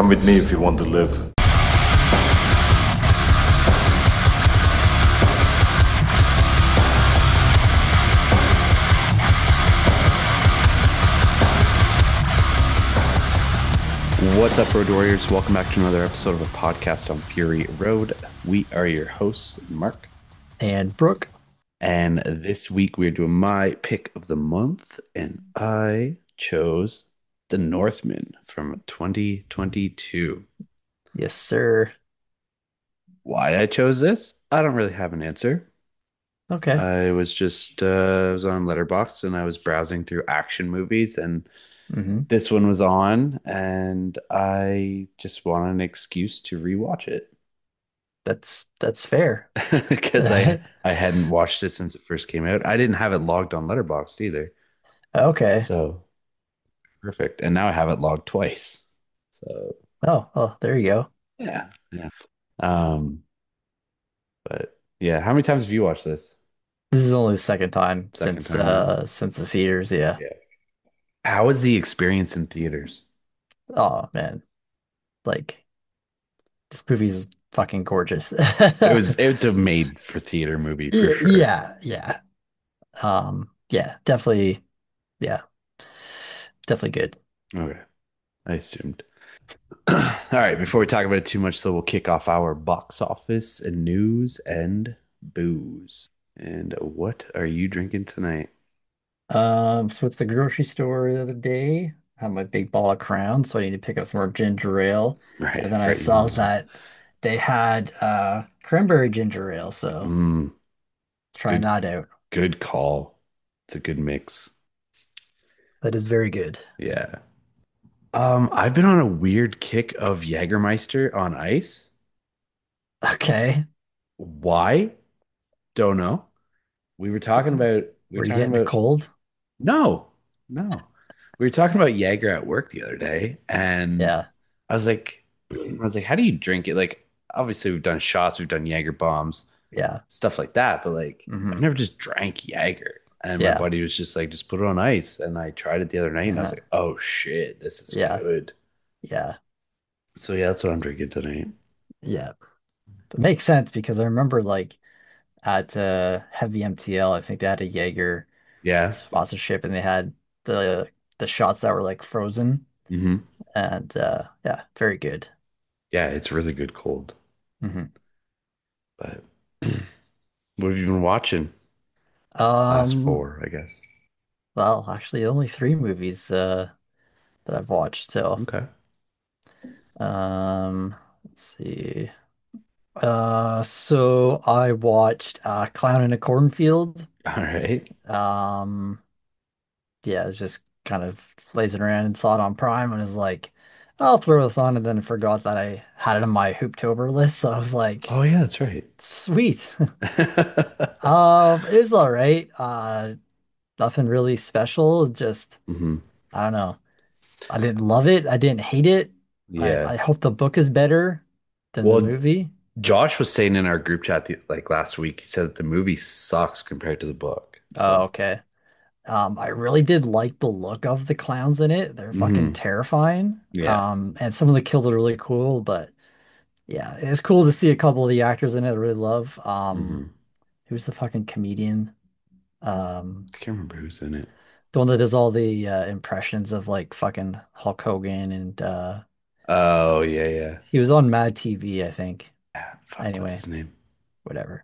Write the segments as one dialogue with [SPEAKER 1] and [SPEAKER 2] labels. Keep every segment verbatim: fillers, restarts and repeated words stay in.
[SPEAKER 1] Come with me if you want to live.
[SPEAKER 2] What's up, Road Warriors? Welcome back to another episode of a podcast on Fury Road. We are your hosts, Mark,
[SPEAKER 3] And Brooke.
[SPEAKER 2] and this week we're doing my pick of the month, and I chose The Northman from twenty twenty-two.
[SPEAKER 3] Yes, sir.
[SPEAKER 2] Why I chose this? I don't really have an answer.
[SPEAKER 3] Okay.
[SPEAKER 2] I was just uh, I was on Letterboxd and I was browsing through action movies, and
[SPEAKER 3] hmm
[SPEAKER 2] this one was on, and I just wanted an excuse to rewatch it.
[SPEAKER 3] That's that's fair.
[SPEAKER 2] Because I I hadn't watched it since it first came out. I didn't have it logged on Letterboxd either.
[SPEAKER 3] Okay.
[SPEAKER 2] So perfect. And now I have it logged twice. So
[SPEAKER 3] Oh, oh, there you go.
[SPEAKER 2] yeah. Yeah. Um, but yeah, how many times have you watched this?
[SPEAKER 3] This is only the second time
[SPEAKER 2] Second
[SPEAKER 3] since
[SPEAKER 2] time, yeah.
[SPEAKER 3] uh since the theaters, yeah.
[SPEAKER 2] Yeah. How was the experience in theaters?
[SPEAKER 3] Oh man. Like this movie's fucking gorgeous.
[SPEAKER 2] It was it's a made for theater movie for
[SPEAKER 3] Yeah,
[SPEAKER 2] sure.
[SPEAKER 3] yeah, yeah. Um, yeah, definitely, yeah, definitely good.
[SPEAKER 2] Okay. I assumed. All right, before we talk about it too much, so we'll kick off our box office and news and booze. And what are you drinking tonight?
[SPEAKER 3] Um, so it's the grocery store the other day. I have my big ball of Crown, so I need to pick up some more ginger ale.
[SPEAKER 2] Right, I
[SPEAKER 3] And then I
[SPEAKER 2] forgot you
[SPEAKER 3] saw
[SPEAKER 2] wanted that.
[SPEAKER 3] that they had uh cranberry ginger ale, so
[SPEAKER 2] Mm,
[SPEAKER 3] trying
[SPEAKER 2] good,
[SPEAKER 3] that out.
[SPEAKER 2] good call. It's a good mix.
[SPEAKER 3] That is very good.
[SPEAKER 2] Yeah. Um, I've been on a weird kick of Jägermeister on ice.
[SPEAKER 3] Okay.
[SPEAKER 2] Why? Don't know. We were talking about we were
[SPEAKER 3] Were you
[SPEAKER 2] talking
[SPEAKER 3] getting a
[SPEAKER 2] about
[SPEAKER 3] cold?
[SPEAKER 2] no, no. We were talking about Jaeger at work the other day, and
[SPEAKER 3] Yeah.
[SPEAKER 2] I was like, I was like, how do you drink it? Like, obviously we've done shots, we've done Jaeger bombs,
[SPEAKER 3] Yeah.
[SPEAKER 2] stuff like that, but like I've
[SPEAKER 3] hmm
[SPEAKER 2] never just drank Jaeger. And my
[SPEAKER 3] Yeah.
[SPEAKER 2] buddy was just like, just put it on ice. And I tried it the other night and I was
[SPEAKER 3] uh
[SPEAKER 2] like, oh shit, this is
[SPEAKER 3] Yeah.
[SPEAKER 2] good.
[SPEAKER 3] Yeah.
[SPEAKER 2] So yeah, that's what I'm drinking tonight.
[SPEAKER 3] Yeah. It makes sense because I remember like at uh Heavy M T L, I think they had a Jaeger
[SPEAKER 2] Yeah.
[SPEAKER 3] sponsorship and they had the the shots that were like frozen
[SPEAKER 2] Hmm.
[SPEAKER 3] and uh yeah, very good.
[SPEAKER 2] Yeah, it's really good cold.
[SPEAKER 3] hmm
[SPEAKER 2] But what have you been watching? Last
[SPEAKER 3] Um,
[SPEAKER 2] four, I guess.
[SPEAKER 3] well, actually only three movies uh that I've watched. So,
[SPEAKER 2] Okay.
[SPEAKER 3] um, let's see. Uh, so I watched uh Clown in a Cornfield.
[SPEAKER 2] All right.
[SPEAKER 3] Um, yeah, it's just kind of lazing around and saw it on Prime and was like, I'll throw this on and then forgot that I had it on my Hooptober list. So I was like,
[SPEAKER 2] Oh yeah, that's right.
[SPEAKER 3] sweet. Um, it was all right. Uh, nothing really special. Just
[SPEAKER 2] Hmm.
[SPEAKER 3] I don't know. I didn't love it. I didn't hate it. I
[SPEAKER 2] Yeah.
[SPEAKER 3] I hope the book is better than the
[SPEAKER 2] Well,
[SPEAKER 3] movie.
[SPEAKER 2] Josh was saying in our group chat the, like last week, he said that the movie sucks compared to the book.
[SPEAKER 3] Oh,
[SPEAKER 2] So,
[SPEAKER 3] okay. Um, I really did like the look of the clowns in it. They're fucking
[SPEAKER 2] hmm.
[SPEAKER 3] terrifying.
[SPEAKER 2] Yeah.
[SPEAKER 3] Um, and some of the kills are really cool, but yeah, it's cool to see a couple of the actors in it I really love. Um,
[SPEAKER 2] Hmm.
[SPEAKER 3] who's the fucking comedian? Um,
[SPEAKER 2] I can't remember who's in it.
[SPEAKER 3] the one that does all the uh, impressions of like fucking Hulk Hogan and uh
[SPEAKER 2] Oh yeah, yeah.
[SPEAKER 3] he was on Mad T V, I think.
[SPEAKER 2] Ah, fuck, what's
[SPEAKER 3] Anyway,
[SPEAKER 2] his name?
[SPEAKER 3] whatever.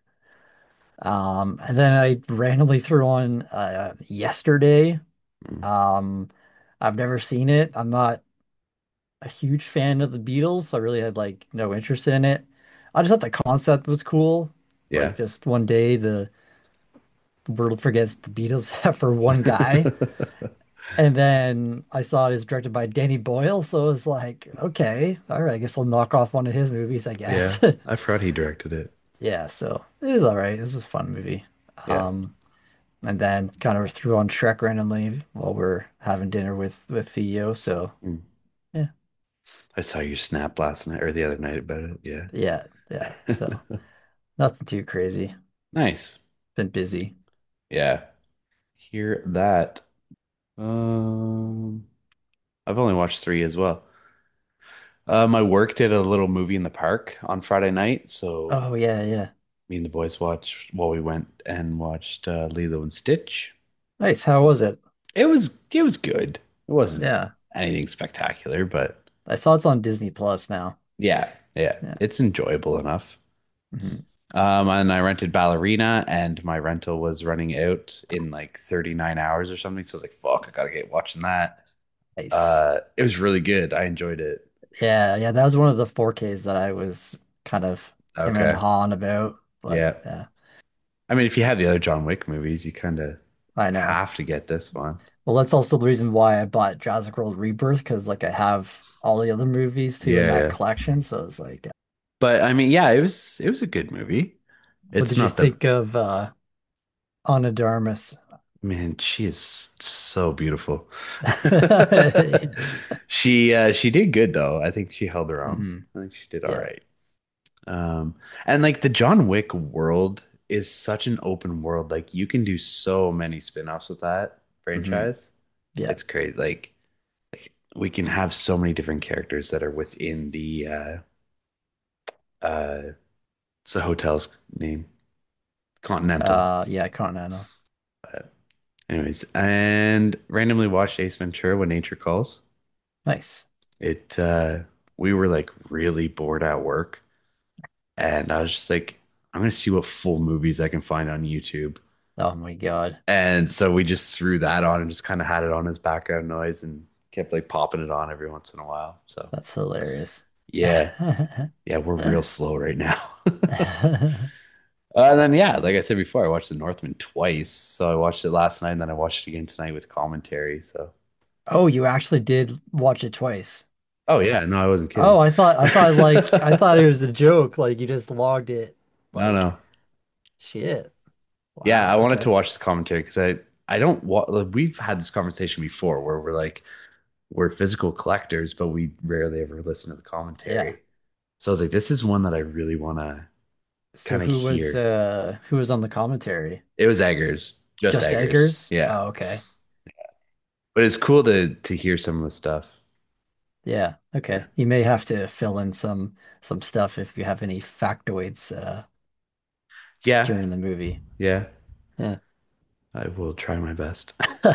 [SPEAKER 3] Um, and then I randomly threw on uh Yesterday.
[SPEAKER 2] Mm.
[SPEAKER 3] Um, I've never seen it. I'm not a huge fan of the Beatles, so I really had like no interest in it. I just thought the concept was cool. Like
[SPEAKER 2] Yeah.
[SPEAKER 3] just one day the world forgets the Beatles for one guy. And then I saw it is directed by Danny Boyle, so it was like, okay, all right, I guess I'll knock off one of his movies, I
[SPEAKER 2] Yeah.
[SPEAKER 3] guess.
[SPEAKER 2] I forgot he directed it.
[SPEAKER 3] Yeah, so it was all right. It was a fun movie.
[SPEAKER 2] Yeah.
[SPEAKER 3] Um, and then kind of threw on Shrek randomly while we're having dinner with with Theo. So
[SPEAKER 2] Mm.
[SPEAKER 3] yeah,
[SPEAKER 2] I saw you snap last night or the other night about it. Yeah.
[SPEAKER 3] yeah, yeah. So nothing too crazy.
[SPEAKER 2] Nice.
[SPEAKER 3] Been busy.
[SPEAKER 2] Yeah. Hear that. Um, I've only watched three as well. Um, I worked at a little movie in the park on Friday night, so
[SPEAKER 3] Oh yeah, yeah.
[SPEAKER 2] me and the boys watched. Well, we went and watched uh, Lilo and Stitch.
[SPEAKER 3] Nice. How was it?
[SPEAKER 2] It was it was good. It wasn't
[SPEAKER 3] Yeah.
[SPEAKER 2] anything spectacular, but
[SPEAKER 3] I saw it's on Disney Plus now.
[SPEAKER 2] yeah, yeah,
[SPEAKER 3] Yeah.
[SPEAKER 2] it's enjoyable enough.
[SPEAKER 3] Hmm.
[SPEAKER 2] Um, and I rented Ballerina, and my rental was running out in like thirty-nine hours or something. So I was like, "Fuck, I gotta get watching that."
[SPEAKER 3] Nice.
[SPEAKER 2] Uh, it was really good. I enjoyed it.
[SPEAKER 3] Yeah, yeah, that was one of the four Ks that I was kind of him and
[SPEAKER 2] Okay,
[SPEAKER 3] hawing about. But
[SPEAKER 2] yeah.
[SPEAKER 3] yeah,
[SPEAKER 2] I mean, if you have the other John Wick movies, you kind of
[SPEAKER 3] I know.
[SPEAKER 2] have to get this one.
[SPEAKER 3] Well, that's also the reason why I bought Jurassic World Rebirth because like I have all the other movies too in
[SPEAKER 2] Yeah,
[SPEAKER 3] that
[SPEAKER 2] yeah.
[SPEAKER 3] collection. So it's like,
[SPEAKER 2] But I mean, yeah, it was it was a good movie.
[SPEAKER 3] what
[SPEAKER 2] It's
[SPEAKER 3] did you
[SPEAKER 2] not the
[SPEAKER 3] think of uh Ana de Armas?
[SPEAKER 2] man, she is so beautiful. She uh she did good though. I think she held her own.
[SPEAKER 3] Hmm.
[SPEAKER 2] I think she did all
[SPEAKER 3] Yeah.
[SPEAKER 2] right. Um and like the John Wick world is such an open world. Like you can do so many spin-offs with that
[SPEAKER 3] Hmm.
[SPEAKER 2] franchise.
[SPEAKER 3] Yeah.
[SPEAKER 2] It's great. Like we can have so many different characters that are within the uh uh it's the hotel's name. Continental.
[SPEAKER 3] Uh, yeah, Continental.
[SPEAKER 2] But anyways, and randomly watched Ace Ventura When Nature Calls.
[SPEAKER 3] Nice.
[SPEAKER 2] It uh we were like really bored at work and I was just like, I'm gonna see what full movies I can find on YouTube.
[SPEAKER 3] Oh my God.
[SPEAKER 2] And so we just threw that on and just kind of had it on as background noise and kept like popping it on every once in a while. So
[SPEAKER 3] That's hilarious.
[SPEAKER 2] yeah, yeah, we're real slow right now. Uh, and then yeah, like I said before, I watched The Northman twice. So I watched it last night and then I watched it again tonight with commentary. So
[SPEAKER 3] Oh, you actually did watch it twice.
[SPEAKER 2] oh yeah, no, I wasn't
[SPEAKER 3] Oh,
[SPEAKER 2] kidding.
[SPEAKER 3] I thought I thought like I thought it was a joke. Like you just logged it.
[SPEAKER 2] No,
[SPEAKER 3] Like
[SPEAKER 2] no.
[SPEAKER 3] shit.
[SPEAKER 2] Yeah,
[SPEAKER 3] Wow.
[SPEAKER 2] I wanted to
[SPEAKER 3] Okay.
[SPEAKER 2] watch the commentary because I I don't wa like, we've had this conversation before where we're like we're physical collectors, but we rarely ever listen to the
[SPEAKER 3] Yeah.
[SPEAKER 2] commentary. So I was like, this is one that I really want to
[SPEAKER 3] So
[SPEAKER 2] kind of
[SPEAKER 3] who was
[SPEAKER 2] hear.
[SPEAKER 3] uh who was on the commentary?
[SPEAKER 2] It was Eggers, just
[SPEAKER 3] Just
[SPEAKER 2] Eggers.
[SPEAKER 3] Eggers?
[SPEAKER 2] Yeah.
[SPEAKER 3] Oh, okay.
[SPEAKER 2] But it's cool to to hear some of the stuff.
[SPEAKER 3] Yeah.
[SPEAKER 2] Yeah.
[SPEAKER 3] Okay. You may have to fill in some some stuff if you have any factoids uh
[SPEAKER 2] Yeah.
[SPEAKER 3] during the movie.
[SPEAKER 2] Yeah.
[SPEAKER 3] Yeah.
[SPEAKER 2] I will try my best.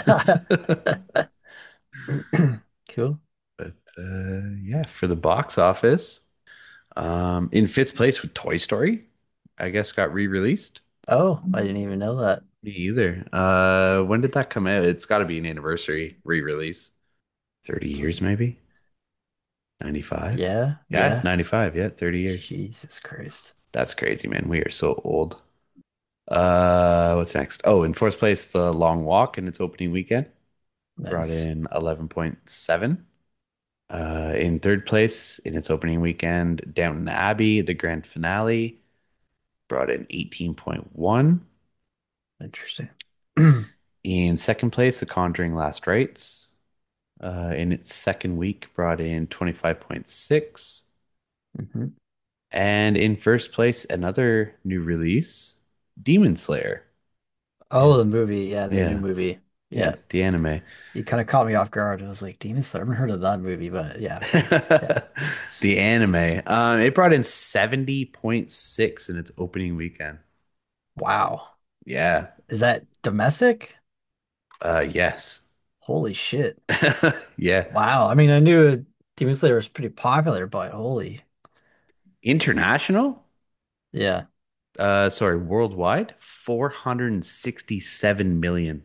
[SPEAKER 3] Cool.
[SPEAKER 2] But uh yeah, for the box office, um in fifth place with Toy Story, I guess got re-released.
[SPEAKER 3] Oh, I didn't even know that.
[SPEAKER 2] Me either. Uh, when did that come out? It's got to be an anniversary re-release. thirty years, maybe? ninety-five?
[SPEAKER 3] Yeah,
[SPEAKER 2] Yeah,
[SPEAKER 3] yeah.
[SPEAKER 2] ninety-five. Yeah, thirty years.
[SPEAKER 3] Jesus Christ.
[SPEAKER 2] That's crazy, man. We are so old. Uh, what's next? Oh, in fourth place, The Long Walk in its opening weekend brought
[SPEAKER 3] Nice.
[SPEAKER 2] in eleven point seven. Uh, in third place, in its opening weekend, Downton Abbey, the grand finale, brought in eighteen point one.
[SPEAKER 3] Interesting.
[SPEAKER 2] In second place, The Conjuring Last Rites, uh, in its second week, brought in twenty-five point six.
[SPEAKER 3] Hmm.
[SPEAKER 2] And in first place, another new release, Demon Slayer.
[SPEAKER 3] Oh,
[SPEAKER 2] And
[SPEAKER 3] the movie. Yeah, the new
[SPEAKER 2] yeah,
[SPEAKER 3] movie.
[SPEAKER 2] yeah,
[SPEAKER 3] Yeah.
[SPEAKER 2] the anime.
[SPEAKER 3] You kind of caught me off guard. I was like, Demon Slayer. I haven't heard of that movie, but yeah. Yeah.
[SPEAKER 2] The anime. Um, it brought in seventy point six in its opening weekend.
[SPEAKER 3] Wow.
[SPEAKER 2] Yeah.
[SPEAKER 3] Is that domestic?
[SPEAKER 2] Uh, yes.
[SPEAKER 3] Holy shit.
[SPEAKER 2] Yeah.
[SPEAKER 3] Wow. I mean, I knew Demon Slayer was pretty popular, but holy.
[SPEAKER 2] International?
[SPEAKER 3] Yeah,
[SPEAKER 2] Uh, sorry, worldwide, four hundred sixty-seven million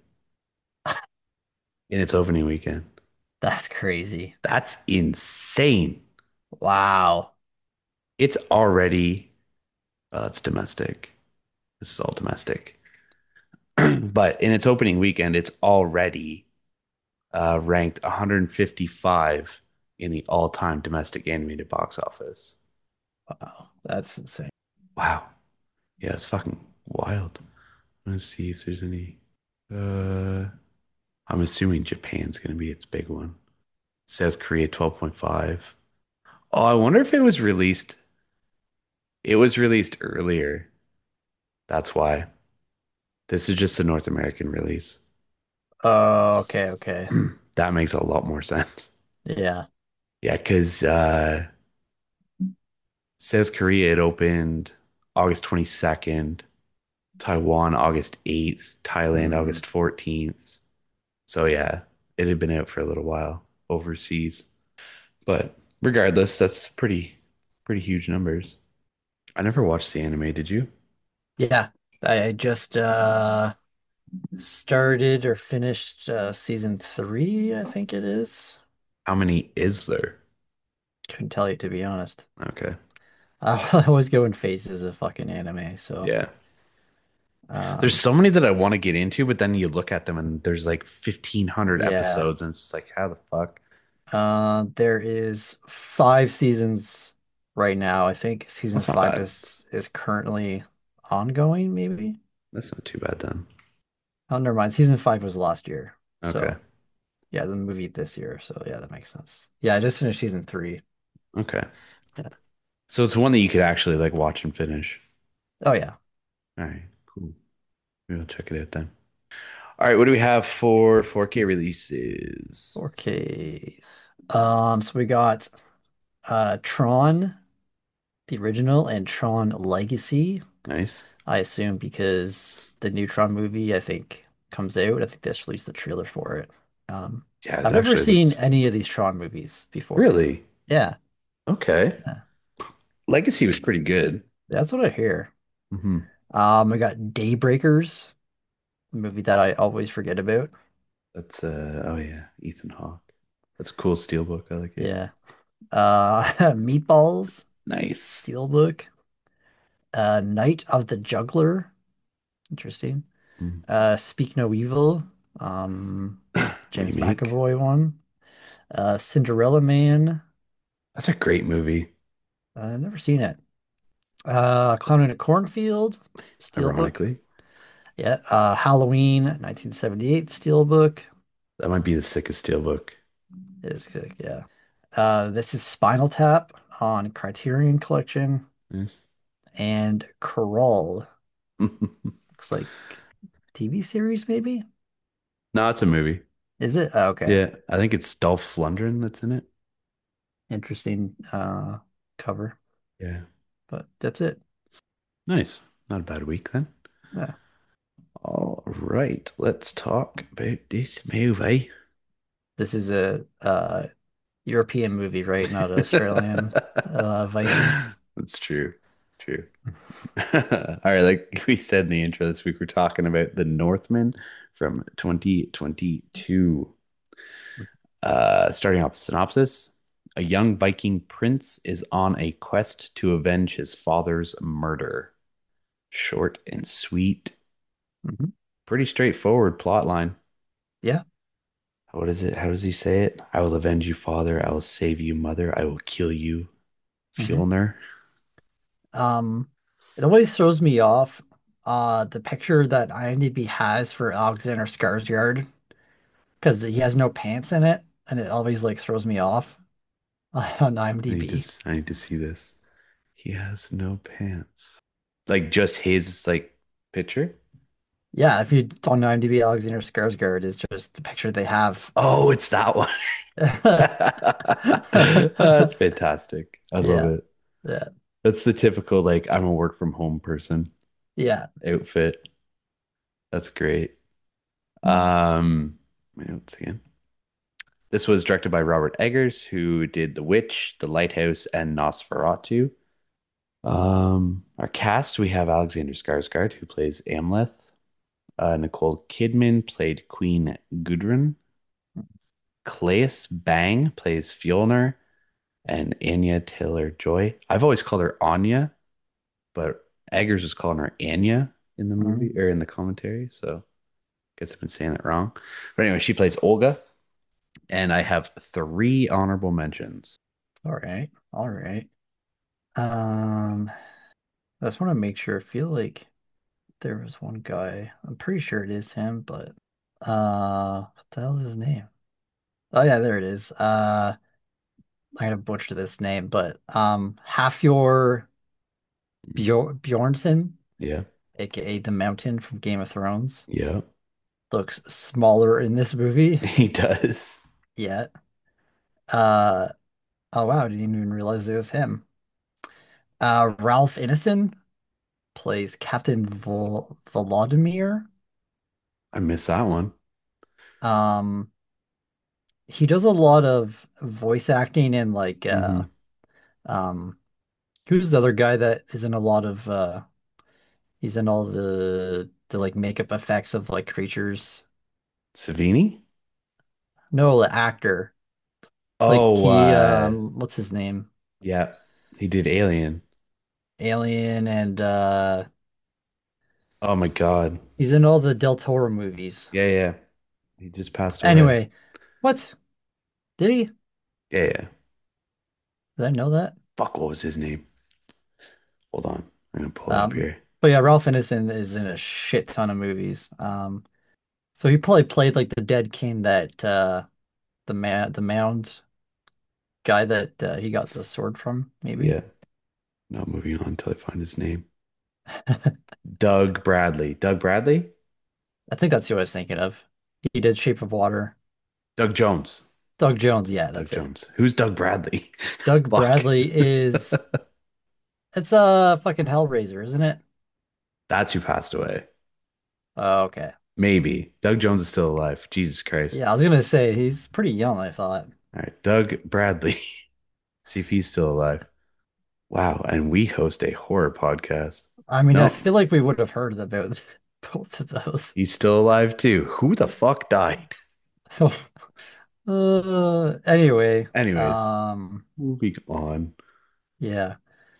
[SPEAKER 2] in its opening weekend.
[SPEAKER 3] that's crazy.
[SPEAKER 2] That's insane.
[SPEAKER 3] Wow.
[SPEAKER 2] It's already, well, it's domestic. This is all domestic. But in its opening weekend, it's already uh, ranked one hundred fifty-five in the all-time domestic animated box office.
[SPEAKER 3] Wow. That's insane.
[SPEAKER 2] Wow. Yeah, it's fucking wild. I'm gonna see if there's any. Uh, I'm assuming Japan's gonna be its big one. It says Korea twelve point five. Oh, I wonder if it was released. It was released earlier. That's why. This is just a North American release.
[SPEAKER 3] Oh, okay, okay.
[SPEAKER 2] That makes a lot more sense.
[SPEAKER 3] Yeah.
[SPEAKER 2] Yeah, because uh, Says Korea, it opened August twenty-second, Taiwan August eighth, Thailand
[SPEAKER 3] Hmm.
[SPEAKER 2] August fourteenth. So yeah, it had been out for a little while overseas. But regardless, that's pretty pretty huge numbers. I never watched the anime, did you?
[SPEAKER 3] Yeah, I just uh started or finished uh season three, I think it is.
[SPEAKER 2] How many is there?
[SPEAKER 3] Couldn't tell you to be honest.
[SPEAKER 2] Okay.
[SPEAKER 3] I always go in phases of fucking anime, so
[SPEAKER 2] Yeah. There's
[SPEAKER 3] um
[SPEAKER 2] so many that I want to get into, but then you look at them and there's like fifteen hundred
[SPEAKER 3] yeah.
[SPEAKER 2] episodes and it's just like how the fuck?
[SPEAKER 3] Uh there is five seasons right now. I think season
[SPEAKER 2] That's not
[SPEAKER 3] five
[SPEAKER 2] bad.
[SPEAKER 3] is is currently ongoing, maybe.
[SPEAKER 2] That's not too bad then.
[SPEAKER 3] Oh, never mind. Season five was last year.
[SPEAKER 2] Okay.
[SPEAKER 3] So yeah, the movie this year. So yeah, that makes sense. Yeah, I just finished season three.
[SPEAKER 2] Okay.
[SPEAKER 3] Yeah.
[SPEAKER 2] So it's one that you could actually like watch and finish.
[SPEAKER 3] Oh yeah.
[SPEAKER 2] All right, cool. Maybe I'll check it out then. All right, what do we have for four K releases?
[SPEAKER 3] Okay. Um, so we got uh Tron, the original, and Tron Legacy.
[SPEAKER 2] Nice.
[SPEAKER 3] I assume because the new Tron movie, I think, comes out. I think they just released the trailer for it. Um,
[SPEAKER 2] Yeah, it
[SPEAKER 3] I've never
[SPEAKER 2] actually
[SPEAKER 3] seen
[SPEAKER 2] looks
[SPEAKER 3] any of these Tron movies before.
[SPEAKER 2] really
[SPEAKER 3] Yeah,
[SPEAKER 2] okay.
[SPEAKER 3] yeah,
[SPEAKER 2] Legacy was pretty good.
[SPEAKER 3] that's what I hear.
[SPEAKER 2] Hmm.
[SPEAKER 3] Um, I got Daybreakers, a movie that I always forget about.
[SPEAKER 2] That's uh oh yeah, Ethan Hawke. That's a cool steelbook. I like it.
[SPEAKER 3] Yeah. Uh, Meatballs,
[SPEAKER 2] Nice.
[SPEAKER 3] Steelbook, uh, Night of the Juggler. Interesting.
[SPEAKER 2] Mm.
[SPEAKER 3] Uh, Speak No Evil, um, James
[SPEAKER 2] Remake.
[SPEAKER 3] McAvoy one. Uh, Cinderella Man.
[SPEAKER 2] That's a great movie.
[SPEAKER 3] Uh, never seen it. Uh, Clown in a Cornfield, Steelbook.
[SPEAKER 2] Ironically,
[SPEAKER 3] Yeah. Uh, Halloween, nineteen seventy-eight, Steelbook.
[SPEAKER 2] that might be the sickest steelbook.
[SPEAKER 3] It is good. Yeah. Uh, this is Spinal Tap on Criterion Collection
[SPEAKER 2] Yes.
[SPEAKER 3] and Crawl. Looks like T V series, maybe?
[SPEAKER 2] No, it's a movie.
[SPEAKER 3] Is it? Oh, okay.
[SPEAKER 2] Yeah, I think it's Dolph Lundgren that's in it.
[SPEAKER 3] Interesting uh cover,
[SPEAKER 2] Yeah.
[SPEAKER 3] but that's it.
[SPEAKER 2] Nice. Not a bad week then.
[SPEAKER 3] Yeah.
[SPEAKER 2] All right, let's talk about this movie.
[SPEAKER 3] This is a uh European movie, right? Not Australian uh Vikings.
[SPEAKER 2] That's true. True. All right, like we said in the intro this week, we're talking about The Northman from twenty twenty-two. Uh, starting off synopsis. A young Viking prince is on a quest to avenge his father's murder. Short and sweet.
[SPEAKER 3] Mhm.
[SPEAKER 2] Pretty straightforward plot line.
[SPEAKER 3] Yeah.
[SPEAKER 2] What is it? How does he say it? I will avenge you, father. I will save you, mother. I will kill you,
[SPEAKER 3] Hmm.
[SPEAKER 2] Fjolnir.
[SPEAKER 3] Um, it always throws me off uh the picture that IMDb has for Alexander Skarsgård because he has no pants in it, and it always like throws me off on
[SPEAKER 2] I need to,
[SPEAKER 3] IMDb.
[SPEAKER 2] I need to see this. He has no pants. Like just his like picture?
[SPEAKER 3] Yeah, if you on IMDb, Alexander Skarsgård is just the picture they have.
[SPEAKER 2] Oh, it's that one. That's fantastic. I love
[SPEAKER 3] Yeah,
[SPEAKER 2] it.
[SPEAKER 3] yeah,
[SPEAKER 2] That's the typical like I'm a work from home person
[SPEAKER 3] yeah.
[SPEAKER 2] outfit. That's great. Um, my notes again. This was directed by Robert Eggers, who did The Witch, The Lighthouse, and Nosferatu. Um, our cast, we have Alexander Skarsgård, who plays Amleth. Uh, Nicole Kidman played Queen Gudrun. Claes Bang plays Fjolnir. And Anya Taylor-Joy. I've always called her Anya, but Eggers was calling her Anya in the movie
[SPEAKER 3] Mm.
[SPEAKER 2] or in the commentary. So I guess I've been saying that wrong. But anyway, she plays Olga. And I have three honorable mentions.
[SPEAKER 3] All right, all right. Um, I just want to make sure. I feel like there was one guy. I'm pretty sure it is him, but uh, what the hell is his name? Oh yeah, there it is. Uh, I'm gonna butcher this name, but um, Halfyor Bjor Bjornsson,
[SPEAKER 2] Yeah.
[SPEAKER 3] aka the Mountain from Game of Thrones,
[SPEAKER 2] Yeah.
[SPEAKER 3] looks smaller in this movie.
[SPEAKER 2] He does.
[SPEAKER 3] Yeah. Uh, oh wow, I didn't even realize it was him. Uh, Ralph Ineson plays Captain Vol Volodymyr.
[SPEAKER 2] I missed that one.
[SPEAKER 3] Um, he does a lot of voice acting and like uh
[SPEAKER 2] Hmm.
[SPEAKER 3] um who's the other guy that is in a lot of uh he's in all the the like makeup effects of like creatures.
[SPEAKER 2] Savini?
[SPEAKER 3] No, the actor. Like
[SPEAKER 2] Oh,
[SPEAKER 3] he
[SPEAKER 2] uh,
[SPEAKER 3] um what's his name?
[SPEAKER 2] yeah, he did Alien.
[SPEAKER 3] Alien and uh
[SPEAKER 2] Oh my God.
[SPEAKER 3] he's in all the Del Toro movies.
[SPEAKER 2] Yeah, yeah. He just passed away.
[SPEAKER 3] Anyway, what? Did he?
[SPEAKER 2] Yeah, yeah.
[SPEAKER 3] Did I know that?
[SPEAKER 2] Fuck, what was his name? Hold on. I'm gonna pull it up
[SPEAKER 3] Um
[SPEAKER 2] here.
[SPEAKER 3] but yeah, Ralph Ineson is in a shit ton of movies. Um so he probably played like the dead king that uh the man the mound guy that uh, he got the sword from, maybe.
[SPEAKER 2] Yeah. No, moving on until I find his name. Doug Bradley. Doug Bradley?
[SPEAKER 3] I think that's who I was thinking of. He did Shape of Water.
[SPEAKER 2] Doug Jones.
[SPEAKER 3] Doug Jones, yeah,
[SPEAKER 2] Doug
[SPEAKER 3] that's it.
[SPEAKER 2] Jones. Who's Doug Bradley?
[SPEAKER 3] Doug
[SPEAKER 2] Fuck.
[SPEAKER 3] Bradley is it's a uh, fucking Hellraiser, isn't it?
[SPEAKER 2] That's who passed away.
[SPEAKER 3] Oh, okay.
[SPEAKER 2] Maybe. Doug Jones is still alive. Jesus Christ.
[SPEAKER 3] Yeah, I was gonna say he's pretty young, I thought.
[SPEAKER 2] All right. Doug Bradley. See if he's still alive. Wow. And we host a horror podcast.
[SPEAKER 3] I mean, I
[SPEAKER 2] No,
[SPEAKER 3] feel like we would have heard about both of those.
[SPEAKER 2] he's still alive too. Who the fuck died?
[SPEAKER 3] Uh, anyway,
[SPEAKER 2] Anyways,
[SPEAKER 3] um,
[SPEAKER 2] moving on.
[SPEAKER 3] yeah.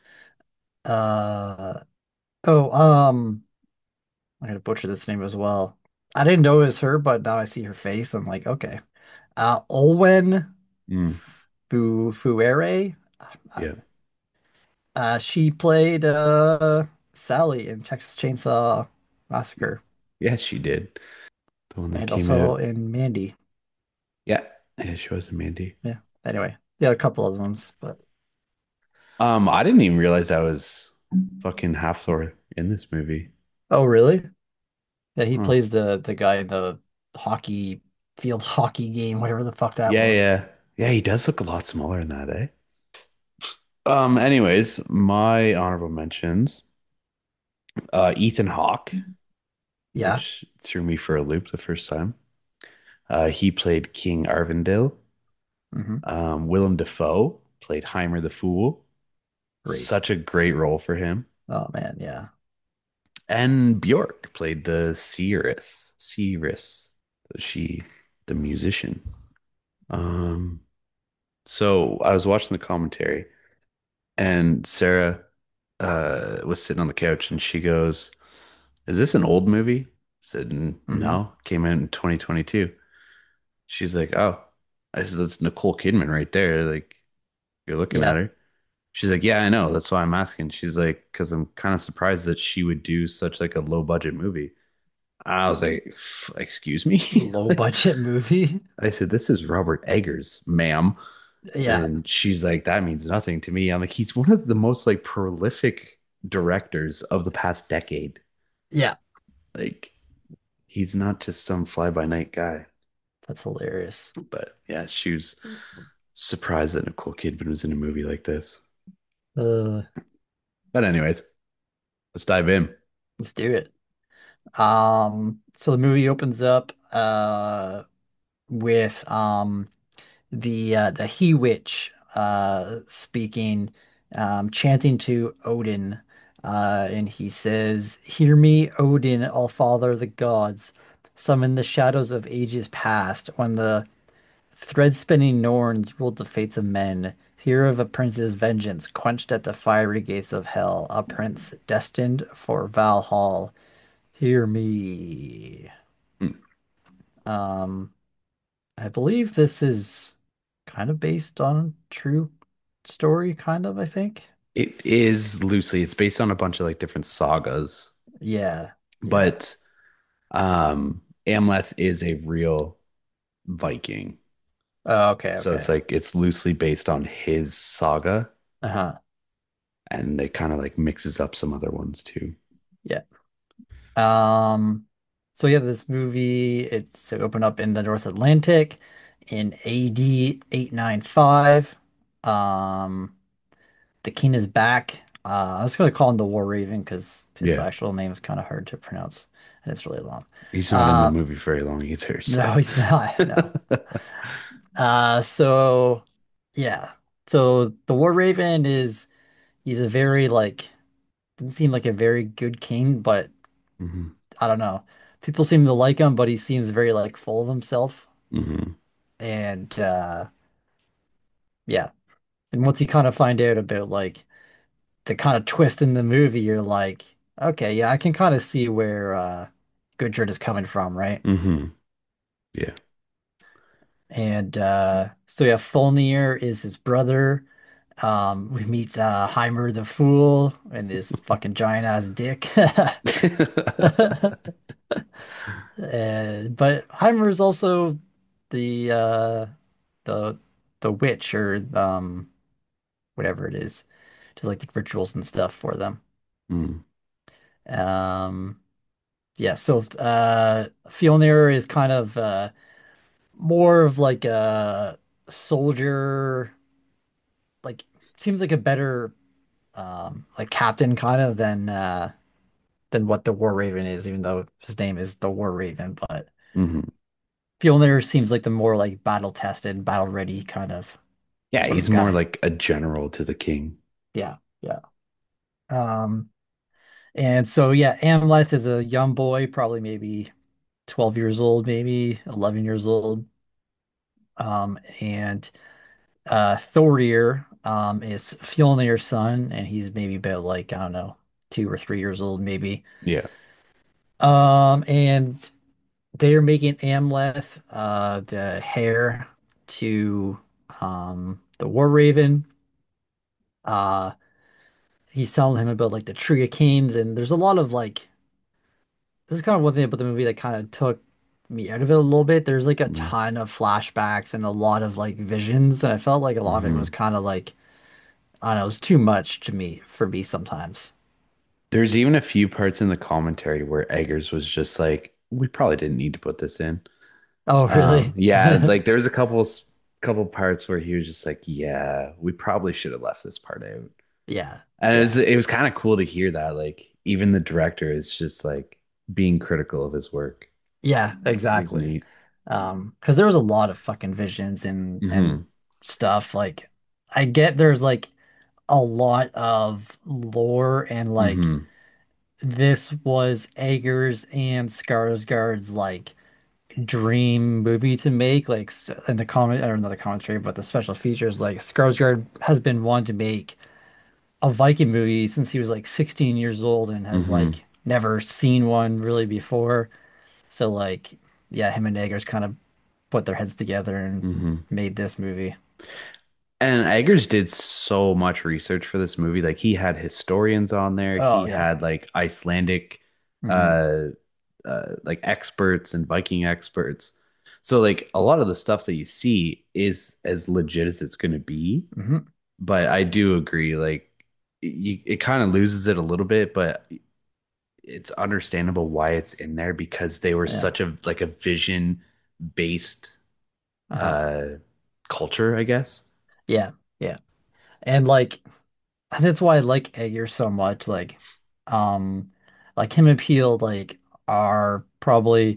[SPEAKER 3] Uh, oh, um, I'm gonna butcher this name as well. I didn't know it was her, but now I see her face. I'm like, okay. Uh, Olwen
[SPEAKER 2] Mm,
[SPEAKER 3] Fu Fuere. Uh,
[SPEAKER 2] yeah.
[SPEAKER 3] uh, she played uh Sally in Texas Chainsaw Massacre
[SPEAKER 2] Yes, she did. The one that
[SPEAKER 3] and
[SPEAKER 2] came out.
[SPEAKER 3] also in Mandy.
[SPEAKER 2] Yeah. Yeah, she was a Mandy.
[SPEAKER 3] Yeah. Anyway, yeah, a couple other ones, but
[SPEAKER 2] Um, I didn't even realize I was fucking Hathor in this movie.
[SPEAKER 3] oh really? Yeah, he
[SPEAKER 2] Huh.
[SPEAKER 3] plays the the guy in the hockey field hockey game, whatever the fuck that
[SPEAKER 2] Yeah,
[SPEAKER 3] was.
[SPEAKER 2] yeah. Yeah, he does look a lot smaller in that, eh? Um, anyways, my honorable mentions. Uh, Ethan Hawke,
[SPEAKER 3] Yeah.
[SPEAKER 2] which threw me for a loop the first time. Uh, he played King Arvindil.
[SPEAKER 3] Hmm.
[SPEAKER 2] Um, Willem Dafoe played Heimer the Fool.
[SPEAKER 3] Great.
[SPEAKER 2] Such a great role for him.
[SPEAKER 3] Oh man, yeah.
[SPEAKER 2] And Bjork played the Seeress. Seeress. She, the musician. Um, so I was watching the commentary and Sarah uh was sitting on the couch and she goes, "Is this an old movie?" I said, "N-
[SPEAKER 3] Hmm.
[SPEAKER 2] No, came out in twenty twenty-two." She's like, "Oh." I said, "That's Nicole Kidman right there. Like, you're looking at
[SPEAKER 3] Yeah.
[SPEAKER 2] her." She's like, "Yeah, I know. That's why I'm asking." She's like, "Because I'm kind of surprised that she would do such like a low budget movie." I was like, "F- Excuse me?"
[SPEAKER 3] Low budget movie.
[SPEAKER 2] I said, "This is Robert Eggers, ma'am."
[SPEAKER 3] Yeah.
[SPEAKER 2] And she's like, "That means nothing to me." I'm like, "He's one of the most like prolific directors of the past decade.
[SPEAKER 3] Yeah.
[SPEAKER 2] Like, he's not just some fly by night guy."
[SPEAKER 3] That's hilarious.
[SPEAKER 2] But yeah, she was surprised that Nicole Kidman was in a movie like this.
[SPEAKER 3] Uh,
[SPEAKER 2] But anyways, let's dive in.
[SPEAKER 3] let's do it. Um, so the movie opens up uh with um the uh the He Witch uh speaking, um chanting to Odin, uh and he says, "Hear me, Odin, all father of the gods, summon the shadows of ages past when the thread-spinning Norns ruled the fates of men. Hear of a prince's vengeance quenched at the fiery gates of hell, a prince destined for Valhalla. Hear me."
[SPEAKER 2] Hmm.
[SPEAKER 3] Um, I believe this is kind of based on true story, kind of, I think.
[SPEAKER 2] It is loosely, it's based on a bunch of like different sagas,
[SPEAKER 3] Yeah, yeah.
[SPEAKER 2] but um Amleth is a real Viking.
[SPEAKER 3] Oh, okay,
[SPEAKER 2] So it's
[SPEAKER 3] okay.
[SPEAKER 2] like it's loosely based on his saga,
[SPEAKER 3] Uh-huh.
[SPEAKER 2] and it kind of like mixes up some other ones too.
[SPEAKER 3] Yeah. Um, so yeah, this movie, it's opened up in the North Atlantic in A D eight ninety-five. Um, the king is back. Uh, I was gonna call him the War Raven because his
[SPEAKER 2] Yeah.
[SPEAKER 3] actual name is kind of hard to pronounce and it's really long.
[SPEAKER 2] He's not in the
[SPEAKER 3] Um,
[SPEAKER 2] movie very long either,
[SPEAKER 3] no,
[SPEAKER 2] so.
[SPEAKER 3] he's not. No. Uh, so yeah. So the War Raven is he's a very like doesn't seem like a very good king, but
[SPEAKER 2] Hmm.
[SPEAKER 3] I don't know. People seem to like him, but he seems very like full of himself.
[SPEAKER 2] Hmm.
[SPEAKER 3] And uh yeah. And once you kind of find out about like the kind of twist in the movie, you're like, okay, yeah, I can kind of see where uh Gudrid is coming from, right?
[SPEAKER 2] Hmm. Yeah.
[SPEAKER 3] And uh so yeah, Fulnir is his brother. Um, we meet uh Heimer the Fool and his fucking giant ass dick. Uh, but Heimer is also the uh the the witch or um whatever it is. Just like the rituals and stuff for them.
[SPEAKER 2] Mm.
[SPEAKER 3] Um yeah, so uh Fjolnir is kind of uh more of like a soldier, like seems like a better um like captain kind of than uh than what the War Raven is, even though his name is the War Raven, but
[SPEAKER 2] Hmm.
[SPEAKER 3] Fjolnir seems like the more like battle tested, battle ready kind of
[SPEAKER 2] Yeah,
[SPEAKER 3] sort
[SPEAKER 2] he's
[SPEAKER 3] of
[SPEAKER 2] more
[SPEAKER 3] guy.
[SPEAKER 2] like a general to the king.
[SPEAKER 3] Yeah, yeah. Um and so yeah, Amleth is a young boy, probably maybe twelve years old, maybe eleven years old. Um and uh Thorir um is Fjolnir's son, and he's maybe about like, I don't know, two or three years old, maybe.
[SPEAKER 2] Yeah.
[SPEAKER 3] Um and they're making Amleth uh the heir to um the War Raven. Uh he's telling him about like the Tree of Canes, and there's a lot of like this is kind of one thing about the movie that kind of took me out of it a little bit. There's like a
[SPEAKER 2] Mm-hmm.
[SPEAKER 3] ton of flashbacks and a lot of like visions, and I felt like a lot of it was
[SPEAKER 2] Hmm.
[SPEAKER 3] kind of like, I don't know, it was too much to me for me sometimes.
[SPEAKER 2] There's even a few parts in the commentary where Eggers was just like, we probably didn't need to put this in.
[SPEAKER 3] Oh,
[SPEAKER 2] Um,
[SPEAKER 3] really?
[SPEAKER 2] yeah, like there's a couple couple parts where he was just like, yeah, we probably should have left this part out.
[SPEAKER 3] Yeah.
[SPEAKER 2] And it was
[SPEAKER 3] Yeah.
[SPEAKER 2] it was kind of cool to hear that. Like even the director is just like being critical of his work.
[SPEAKER 3] Yeah,
[SPEAKER 2] It was
[SPEAKER 3] exactly.
[SPEAKER 2] neat.
[SPEAKER 3] Um, because there was a lot of fucking visions and and
[SPEAKER 2] Hmm.
[SPEAKER 3] stuff. Like, I get there's like a lot of lore and like
[SPEAKER 2] Hmm.
[SPEAKER 3] this was Eggers and Skarsgård's like dream movie to make. Like s- in the comment or not the commentary, but the special features. Like Skarsgård has been wanting to make a Viking movie since he was like sixteen years old and has
[SPEAKER 2] Hmm.
[SPEAKER 3] like never seen one really before. So like, yeah, him and Eggers kind of put their heads together and
[SPEAKER 2] Hmm.
[SPEAKER 3] made this movie.
[SPEAKER 2] And Eggers did so much research for this movie. Like he had historians on there.
[SPEAKER 3] Oh
[SPEAKER 2] He
[SPEAKER 3] yeah.
[SPEAKER 2] had like Icelandic
[SPEAKER 3] Hmm.
[SPEAKER 2] uh uh like experts and Viking experts. So like a lot of the stuff that you see is as legit as it's going to be.
[SPEAKER 3] Hmm.
[SPEAKER 2] But I do agree like you, it kind of loses it a little bit, but it's understandable why it's in there because they were
[SPEAKER 3] Yeah.
[SPEAKER 2] such a like a vision based
[SPEAKER 3] Uh-huh.
[SPEAKER 2] uh culture, I guess.
[SPEAKER 3] Yeah. Yeah. And like that's why I like Eggers so much. Like, um, like him and Peele like are probably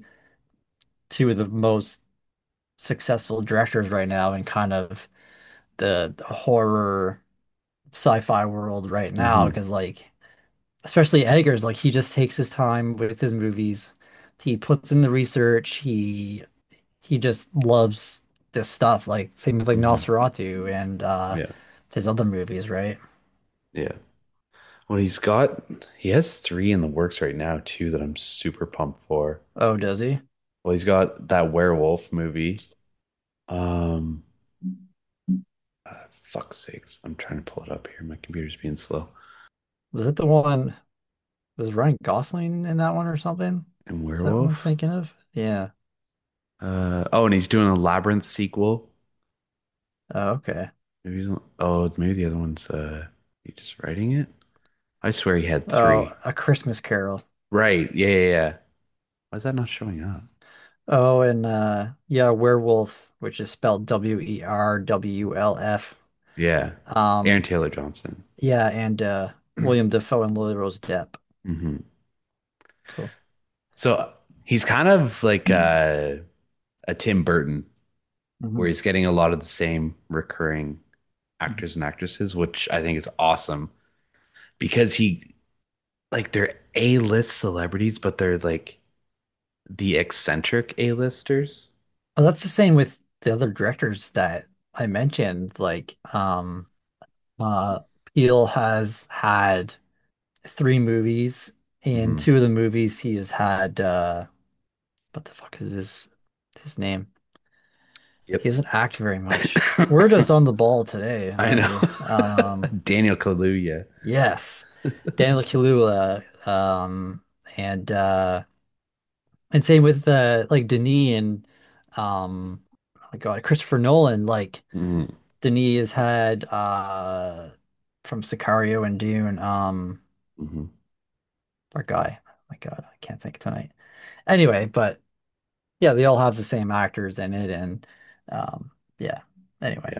[SPEAKER 3] two of the most successful directors right now in kind of the, the horror sci-fi world right now.
[SPEAKER 2] Hmm.
[SPEAKER 3] Because like, especially Eggers, like he just takes his time with his movies. He puts in the research. He he just loves this stuff. Like same with like
[SPEAKER 2] Hmm.
[SPEAKER 3] Nosferatu and uh
[SPEAKER 2] Yeah.
[SPEAKER 3] his other movies, right?
[SPEAKER 2] Yeah. Well, he's got he has three in the works right now too that I'm super pumped for.
[SPEAKER 3] Oh, does he?
[SPEAKER 2] Well, he's got that werewolf movie. Um, uh, fuck's sakes, I'm trying to pull it up here. My computer's being slow.
[SPEAKER 3] Was it the one? Was Ryan Gosling in that one or something?
[SPEAKER 2] And
[SPEAKER 3] Is that what I'm
[SPEAKER 2] werewolf.
[SPEAKER 3] thinking of? Yeah.
[SPEAKER 2] Uh oh, and he's doing a Labyrinth sequel.
[SPEAKER 3] Oh, okay.
[SPEAKER 2] Maybe he's, oh, maybe the other one's uh he just writing it. I swear he had
[SPEAKER 3] Oh,
[SPEAKER 2] three.
[SPEAKER 3] A Christmas Carol.
[SPEAKER 2] Right? Yeah, yeah, yeah. Why is that not showing up?
[SPEAKER 3] Oh, and uh yeah, Werewolf, which is spelled W E R W L F.
[SPEAKER 2] Yeah, Aaron
[SPEAKER 3] Um,
[SPEAKER 2] Taylor Johnson.
[SPEAKER 3] yeah, and uh William Dafoe and Lily Rose Depp.
[SPEAKER 2] Hmm.
[SPEAKER 3] Cool.
[SPEAKER 2] So he's kind of like a, a Tim Burton, where
[SPEAKER 3] Hmm.
[SPEAKER 2] he's getting a lot of the same recurring actors and actresses, which I think is awesome because he like they're A-list celebrities, but they're like the eccentric A-listers.
[SPEAKER 3] Oh, that's the same with the other directors that I mentioned. Like, um, uh, Peele has had three movies. In
[SPEAKER 2] Hmm.
[SPEAKER 3] two of the movies, he has had uh, what the fuck is his his name? He
[SPEAKER 2] Yep.
[SPEAKER 3] doesn't act very much. We're just on the ball today,
[SPEAKER 2] I
[SPEAKER 3] aren't we?
[SPEAKER 2] know.
[SPEAKER 3] Um,
[SPEAKER 2] Daniel Kaluuya.
[SPEAKER 3] yes, Daniel Kaluuya, um, and uh, and same with uh, like Denis and um, oh my God, Christopher Nolan. Like
[SPEAKER 2] Hmm.
[SPEAKER 3] Denis has had uh from Sicario and Dune. Um,
[SPEAKER 2] Hmm.
[SPEAKER 3] our guy. Oh my God, I can't think tonight. Anyway, but yeah, they all have the same actors in it, and um, yeah. Anyway.
[SPEAKER 2] Yeah.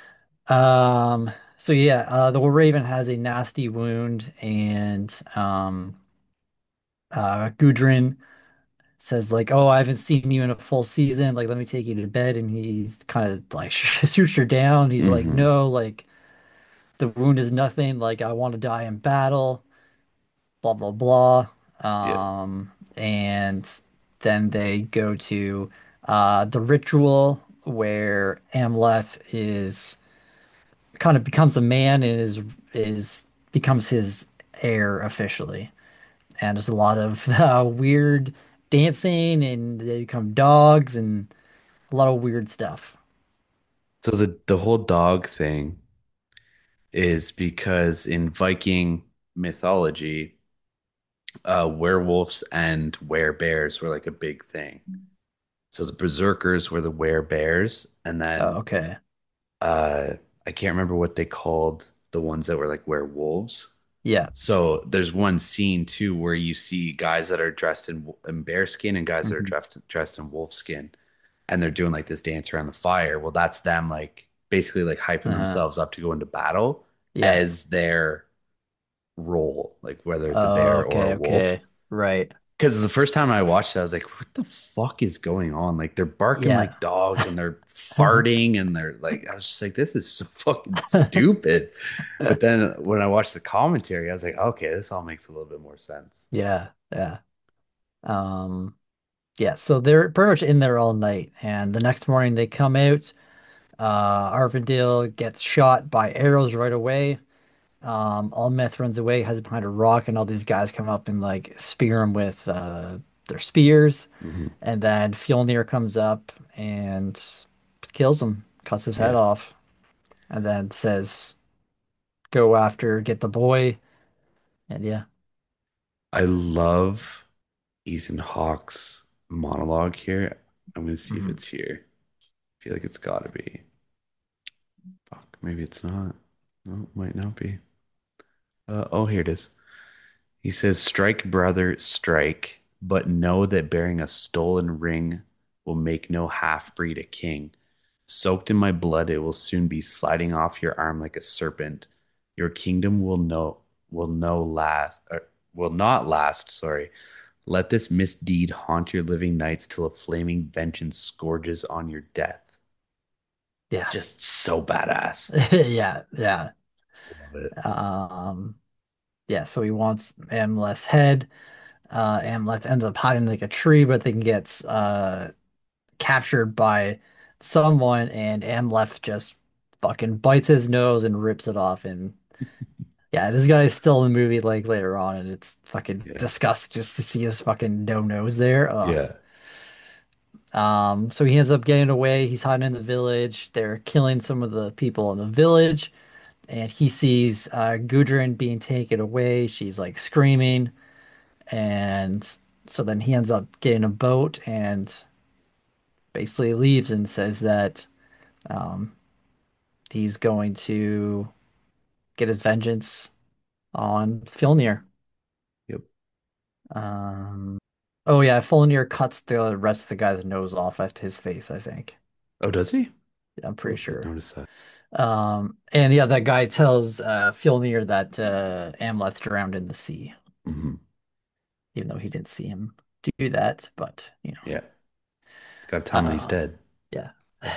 [SPEAKER 3] Um, so yeah, uh, the Raven has a nasty wound, and um, uh, Gudrun says like, "Oh, I haven't seen you in a full season. Like, let me take you to bed." And he's kind of like shoots her down. He's like,
[SPEAKER 2] Hmm.
[SPEAKER 3] "No, like the wound is nothing. Like, I want to die in battle." Blah blah blah.
[SPEAKER 2] Yep.
[SPEAKER 3] Um, and then they go to uh the ritual where Amleth is kind of becomes a man and is is becomes his heir officially. And there's a lot of uh, weird dancing, and they become dogs, and a lot of weird stuff.
[SPEAKER 2] So the the whole dog thing is because in Viking mythology, uh, werewolves and werebears were like a big thing. So the berserkers were the werebears, and
[SPEAKER 3] Oh,
[SPEAKER 2] then
[SPEAKER 3] okay.
[SPEAKER 2] uh, I can't remember what they called the ones that were like werewolves.
[SPEAKER 3] Yeah.
[SPEAKER 2] So there's one scene too where you see guys that are dressed in, in bear skin and guys that are
[SPEAKER 3] Hmm.
[SPEAKER 2] dressed dressed in wolf skin, and they're doing like this dance around the fire. Well, that's them like basically like hyping
[SPEAKER 3] Uh-huh.
[SPEAKER 2] themselves up to go into battle
[SPEAKER 3] Yeah.
[SPEAKER 2] as their role, like whether it's a
[SPEAKER 3] Oh,
[SPEAKER 2] bear or a
[SPEAKER 3] okay,
[SPEAKER 2] wolf.
[SPEAKER 3] okay. Right.
[SPEAKER 2] Because the first time I watched it, I was like, what the fuck is going on? Like they're barking
[SPEAKER 3] Yeah.
[SPEAKER 2] like dogs and they're farting and they're like, I was just like, this is so fucking stupid. But then when I watched the commentary, I was like, okay, this all makes a little bit more sense.
[SPEAKER 3] Yeah, yeah. Um, yeah, so they're pretty much in there all night, and the next morning they come out. Uh, Arvindale gets shot by arrows right away. Um, Almeth runs away, hides behind a rock, and all these guys come up and like spear him with uh, their spears.
[SPEAKER 2] Hmm.
[SPEAKER 3] And then Fjolnir comes up and kills him, cuts his head
[SPEAKER 2] Yeah.
[SPEAKER 3] off, and then says, "Go after, get the boy." And yeah.
[SPEAKER 2] I love Ethan Hawke's monologue here. I'm going to see if
[SPEAKER 3] Mhm.
[SPEAKER 2] it's here. I feel like it's got to be. Fuck, maybe it's not. No, it might not be. Uh, oh, here it is. He says, strike, brother, strike, but know that bearing a stolen ring will make no half-breed a king. Soaked in my blood, it will soon be sliding off your arm like a serpent. Your kingdom will know will no last or will not last, sorry. Let this misdeed haunt your living nights till a flaming vengeance scourges on your death.
[SPEAKER 3] Yeah.
[SPEAKER 2] Just so badass.
[SPEAKER 3] Yeah, yeah.
[SPEAKER 2] Love it.
[SPEAKER 3] Um, yeah, so he wants Amleth's head. Uh, Amleth ends up hiding like a tree, but they can get uh captured by someone, and Amleth just fucking bites his nose and rips it off. And yeah, this guy is still in the movie like later on, and it's fucking
[SPEAKER 2] Yeah.
[SPEAKER 3] disgusting just to see his fucking no nose there. Ugh.
[SPEAKER 2] Yeah.
[SPEAKER 3] Um, so he ends up getting away. He's hiding in the village. They're killing some of the people in the village, and he sees uh, Gudrun being taken away. She's like screaming, and so then he ends up getting a boat and basically leaves and says that um, he's going to get his vengeance on Fjolnir.
[SPEAKER 2] Yep.
[SPEAKER 3] Um, oh yeah, Fjolnir cuts the rest of the guy's nose off at his face, I think.
[SPEAKER 2] Oh, does he?
[SPEAKER 3] I'm
[SPEAKER 2] Oh,
[SPEAKER 3] pretty
[SPEAKER 2] didn't
[SPEAKER 3] sure.
[SPEAKER 2] notice that.
[SPEAKER 3] Um, and yeah, that guy tells uh Fjolnir that uh Amleth drowned in the sea,
[SPEAKER 2] Hmm.
[SPEAKER 3] even though he didn't see him do that, but you know.
[SPEAKER 2] Yeah. He's got to tell him he's
[SPEAKER 3] Uh
[SPEAKER 2] dead.
[SPEAKER 3] yeah.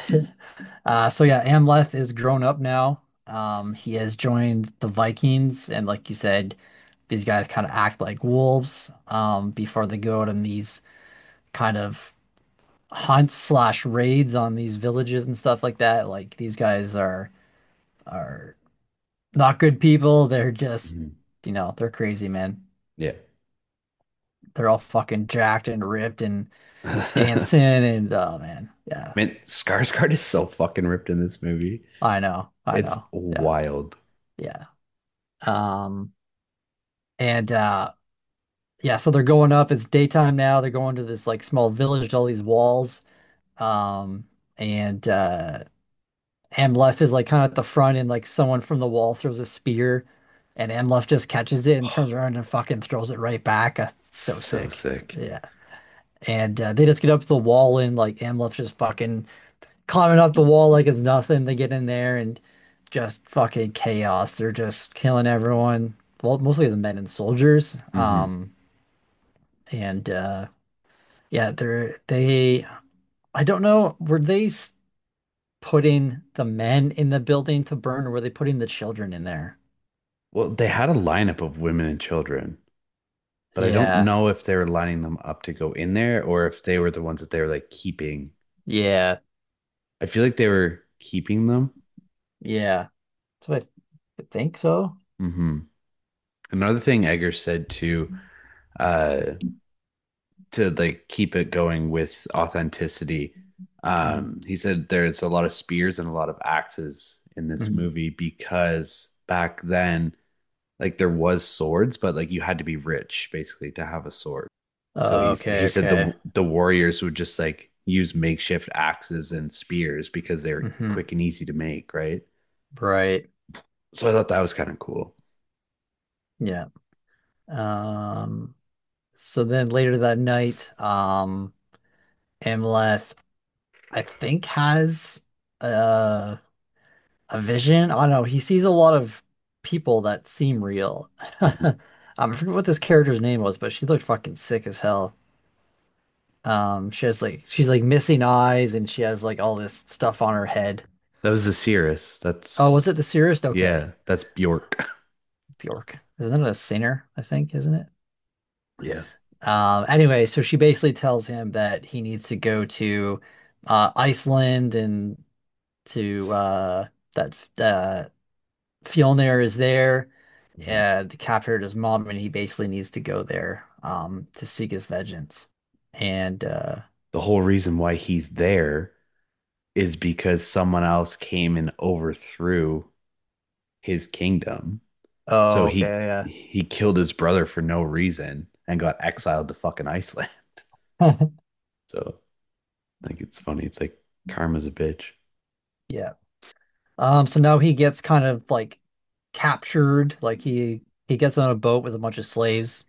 [SPEAKER 3] Uh so yeah, Amleth is grown up now. Um, he has joined the Vikings, and like you said, these guys kind of act like wolves um before they go out on these kind of hunts slash raids on these villages and stuff like that. Like these guys are are not good people. They're just,
[SPEAKER 2] Mhm.
[SPEAKER 3] you know, they're crazy, man.
[SPEAKER 2] Yeah.
[SPEAKER 3] They're all fucking jacked and ripped and dancing and oh man, yeah.
[SPEAKER 2] Man, Skarsgård is so fucking ripped in this movie.
[SPEAKER 3] I know, I
[SPEAKER 2] It's
[SPEAKER 3] know. Yeah,
[SPEAKER 2] wild.
[SPEAKER 3] yeah. Um, and uh yeah, so they're going up. It's daytime now. They're going to this like small village, all these walls. Um, and uh Amleth is like kind of at the front, and like someone from the wall throws a spear, and Amleth just catches it and turns around and fucking throws it right back. Uh, so
[SPEAKER 2] So
[SPEAKER 3] sick.
[SPEAKER 2] sick.
[SPEAKER 3] Yeah. And uh, they just get up to the wall, and like Amleth's just fucking climbing up the wall like it's nothing. They get in there and just fucking chaos. They're just killing everyone. Well, mostly the men and soldiers.
[SPEAKER 2] Hmm.
[SPEAKER 3] Um, and uh, yeah, they're they. I don't know. Were they s- putting the men in the building to burn, or were they putting the children in there?
[SPEAKER 2] Well, they had a lineup of women and children, but I don't
[SPEAKER 3] Yeah,
[SPEAKER 2] know if they were lining them up to go in there or if they were the ones that they were like keeping.
[SPEAKER 3] yeah,
[SPEAKER 2] I feel like they were keeping them.
[SPEAKER 3] yeah. So I, I think so.
[SPEAKER 2] Hmm. Another thing Egger said to uh to like keep it going with authenticity.
[SPEAKER 3] Mhm.
[SPEAKER 2] Um, he said there's a lot of spears and a lot of axes in this
[SPEAKER 3] Mhm.
[SPEAKER 2] movie because back then, like there was swords, but like you had to be rich basically to have a sword. So
[SPEAKER 3] Oh,
[SPEAKER 2] he's he
[SPEAKER 3] okay,
[SPEAKER 2] said
[SPEAKER 3] okay.
[SPEAKER 2] the the warriors would just like use makeshift axes and spears because they were
[SPEAKER 3] Hmm.
[SPEAKER 2] quick and easy to make, right?
[SPEAKER 3] Right.
[SPEAKER 2] So I thought that was kind of cool.
[SPEAKER 3] Yeah. Um, so then later that night, um, Amleth, I think, has uh, a vision. I don't know. He sees a lot of people that seem real. Um, I forget what this character's name was, but she looked fucking sick as hell. Um, she has like she's like missing eyes, and she has like all this stuff on her head.
[SPEAKER 2] That was the Cirrus.
[SPEAKER 3] Oh, was
[SPEAKER 2] That's
[SPEAKER 3] it the Cirrus? Okay,
[SPEAKER 2] yeah, that's Bjork.
[SPEAKER 3] Bjork. Isn't it a singer? I think, isn't it?
[SPEAKER 2] Yeah.
[SPEAKER 3] Um, anyway, so she basically tells him that he needs to go to uh, Iceland and to uh, that uh, Fjolnir is there.
[SPEAKER 2] Mhm.
[SPEAKER 3] Uh, the captured his mom, and he basically needs to go there um, to seek his vengeance. And uh,
[SPEAKER 2] The whole reason why he's there is because someone else came and overthrew his kingdom. So
[SPEAKER 3] oh,
[SPEAKER 2] he
[SPEAKER 3] okay,
[SPEAKER 2] he killed his brother for no reason and got exiled to fucking Iceland.
[SPEAKER 3] yeah,
[SPEAKER 2] So I think it's funny. It's like karma's a bitch.
[SPEAKER 3] yeah. Um, so now he gets kind of like captured, like he he gets on a boat with a bunch of slaves,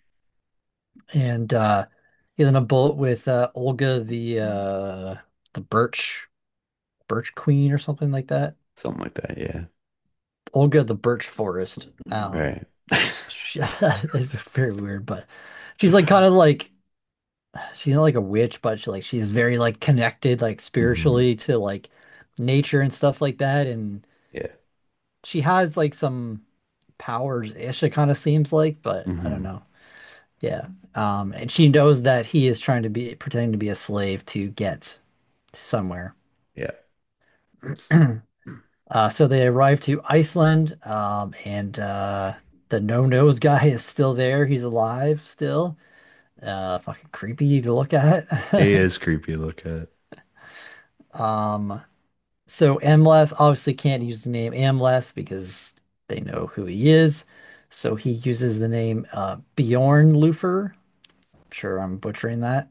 [SPEAKER 3] and uh, he's on a boat with uh, Olga the uh, the Birch Birch Queen or something like that.
[SPEAKER 2] Something like that. Yeah.
[SPEAKER 3] Olga the Birch Forest. Um,
[SPEAKER 2] Right.
[SPEAKER 3] she, it's very weird, but she's like kind of like she's not like a witch, but she, like she's very like connected like
[SPEAKER 2] Hmm.
[SPEAKER 3] spiritually to like nature and stuff like that, and
[SPEAKER 2] Yeah.
[SPEAKER 3] she has like some powers-ish, it kind of seems like, but I don't
[SPEAKER 2] Hmm.
[SPEAKER 3] know. Yeah. Um, and she knows that he is trying to be pretending to be a slave to get somewhere.
[SPEAKER 2] Yeah.
[SPEAKER 3] Uh, so they arrive to Iceland, um, and uh, the no-nose guy is still there. He's alive still. Uh, fucking creepy to look at.
[SPEAKER 2] He is creepy to look at.
[SPEAKER 3] Um, so Amleth obviously can't use the name Amleth because they know who he is. So he uses the name uh, Bjorn Lufer. Sure, I'm butchering that.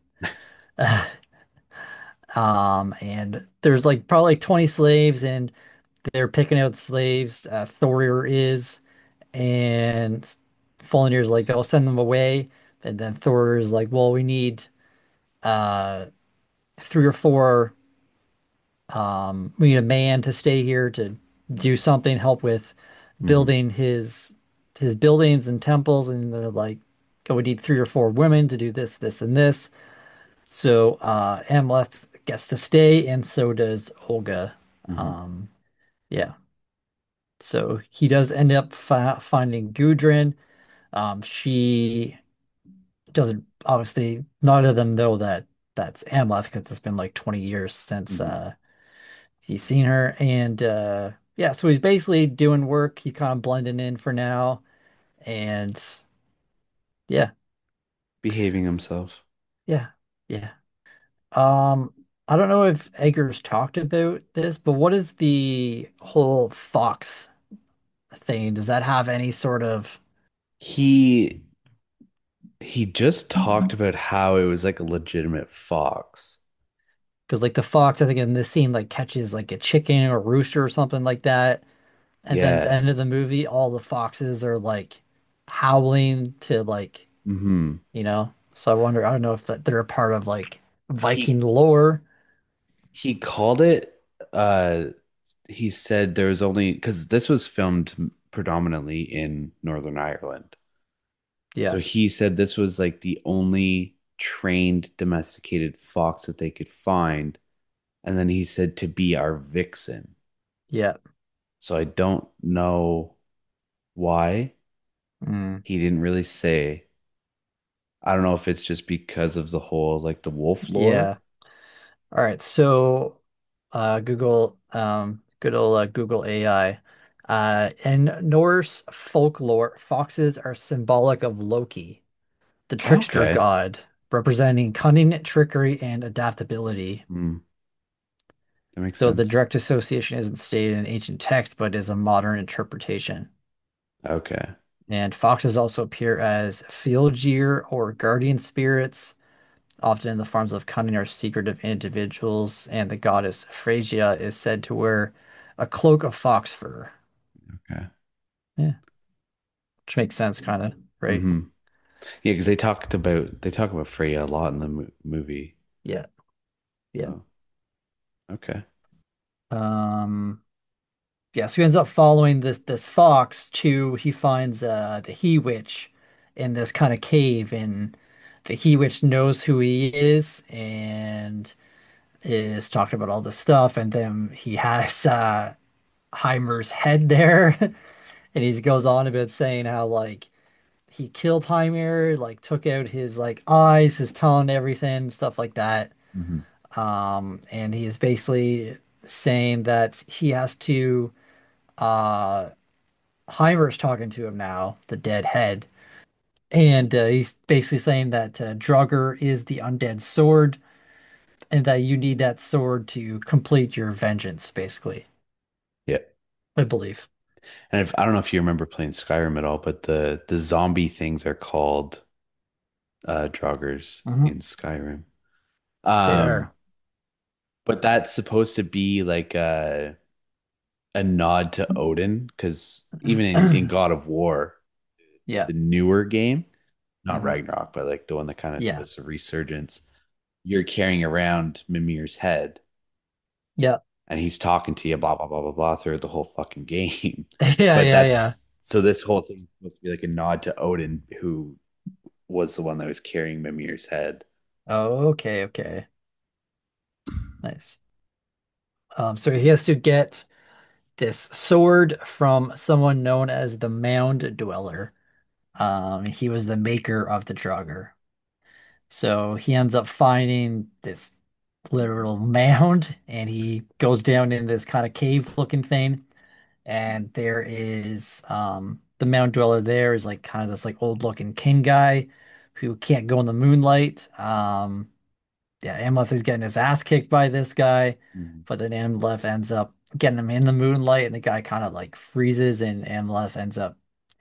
[SPEAKER 3] Um, and there's like probably like twenty slaves, and they're picking out slaves. Uh, Thorir is, and Fulnir's like, I'll send them away. And then Thorir is like, well, we need uh three or four. Um, we need a man to stay here to do something, help with
[SPEAKER 2] Hmm.
[SPEAKER 3] building his his buildings and temples, and they're like, "Oh, we need three or four women to do this, this, and this." So uh, Amleth gets to stay, and so does Olga.
[SPEAKER 2] Hmm.
[SPEAKER 3] Um, yeah. So he does end up fi finding Gudrun. Um, she doesn't obviously none of them know that that's Amleth because it's been like twenty years since
[SPEAKER 2] Hmm.
[SPEAKER 3] uh, he's seen her, and uh, yeah, so he's basically doing work. He's kind of blending in for now, and yeah,
[SPEAKER 2] Behaving himself.
[SPEAKER 3] yeah, yeah. Um, I don't know if Eggers talked about this, but what is the whole Fox thing? Does that have any sort of
[SPEAKER 2] He he just talked about how it was like a legitimate fox.
[SPEAKER 3] because like the fox, I think in this scene like catches like a chicken or rooster or something like that, and then at the
[SPEAKER 2] Yeah.
[SPEAKER 3] end of the movie, all the foxes are like howling to like
[SPEAKER 2] Hmm.
[SPEAKER 3] you know. So I wonder, I don't know if that they're a part of like Viking
[SPEAKER 2] He
[SPEAKER 3] lore.
[SPEAKER 2] he called it uh he said there was only because this was filmed predominantly in Northern Ireland. So
[SPEAKER 3] Yeah,
[SPEAKER 2] he said this was like the only trained domesticated fox that they could find. And then he said to be our vixen.
[SPEAKER 3] yeah.
[SPEAKER 2] So I don't know why.
[SPEAKER 3] Mm.
[SPEAKER 2] He didn't really say. I don't know if it's just because of the whole like the wolf lore.
[SPEAKER 3] Yeah. All right, so uh, Google, um, good old uh, Google A I. Uh, in Norse folklore, foxes are symbolic of Loki, the trickster
[SPEAKER 2] Okay.
[SPEAKER 3] god, representing cunning, trickery, and adaptability.
[SPEAKER 2] Hmm, that makes
[SPEAKER 3] Though the
[SPEAKER 2] sense.
[SPEAKER 3] direct association isn't stated in ancient text, but is a modern interpretation.
[SPEAKER 2] Okay.
[SPEAKER 3] And foxes also appear as Fylgir or guardian spirits, often in the forms of cunning or secretive individuals, and the goddess Phrygia is said to wear a cloak of fox fur.
[SPEAKER 2] Okay.
[SPEAKER 3] Yeah, which makes sense, kind of, right?
[SPEAKER 2] Hmm. Yeah, because they talked about they talk about Freya a lot in the mo movie.
[SPEAKER 3] Yeah, yeah.
[SPEAKER 2] So okay.
[SPEAKER 3] Um, yeah, so he ends up following this this fox to he finds uh the he witch in this kind of cave, and the he witch knows who he is and is talking about all this stuff, and then he has uh Heimer's head there. And he goes on about saying how like he killed Heimer, like took out his like eyes, his tongue, everything, stuff like that.
[SPEAKER 2] Hmm.
[SPEAKER 3] Um, and he is basically saying that he has to uh Heimer's talking to him now, the dead head. And uh, he's basically saying that uh, Draugr is the undead sword and that you need that sword to complete your vengeance, basically,
[SPEAKER 2] Yeah.
[SPEAKER 3] I believe.
[SPEAKER 2] And if, I don't know if you remember playing Skyrim at all, but the the zombie things are called uh Draugrs
[SPEAKER 3] Hmm.
[SPEAKER 2] in Skyrim.
[SPEAKER 3] They
[SPEAKER 2] Um,
[SPEAKER 3] are.
[SPEAKER 2] but that's supposed to be like a a nod to Odin, because even in in God of War,
[SPEAKER 3] Yeah.
[SPEAKER 2] the newer game, not
[SPEAKER 3] Hmm.
[SPEAKER 2] Ragnarok, but like the one that kind of
[SPEAKER 3] Yeah.
[SPEAKER 2] was a resurgence, you're carrying around Mimir's head
[SPEAKER 3] Yeah.
[SPEAKER 2] and he's talking to you, blah blah blah blah blah, through the whole fucking game.
[SPEAKER 3] Yeah.
[SPEAKER 2] But
[SPEAKER 3] Yeah. Yeah.
[SPEAKER 2] that's so this whole thing is supposed to be like a nod to Odin, who was the one that was carrying Mimir's head.
[SPEAKER 3] Oh, okay. Okay. Nice. Um, so he has to get this sword from someone known as the Mound Dweller. Um, he was the maker of the Draugr. So he ends up finding this literal mound and he goes down in this kind of cave looking thing. And there is um the mound dweller there is like kind of this like old looking king guy who can't go in the moonlight. Um yeah, Amleth is getting his ass kicked by this guy,
[SPEAKER 2] Mhm.
[SPEAKER 3] but then Amleth ends up getting him in the moonlight and the guy kind of like freezes and Amleth ends up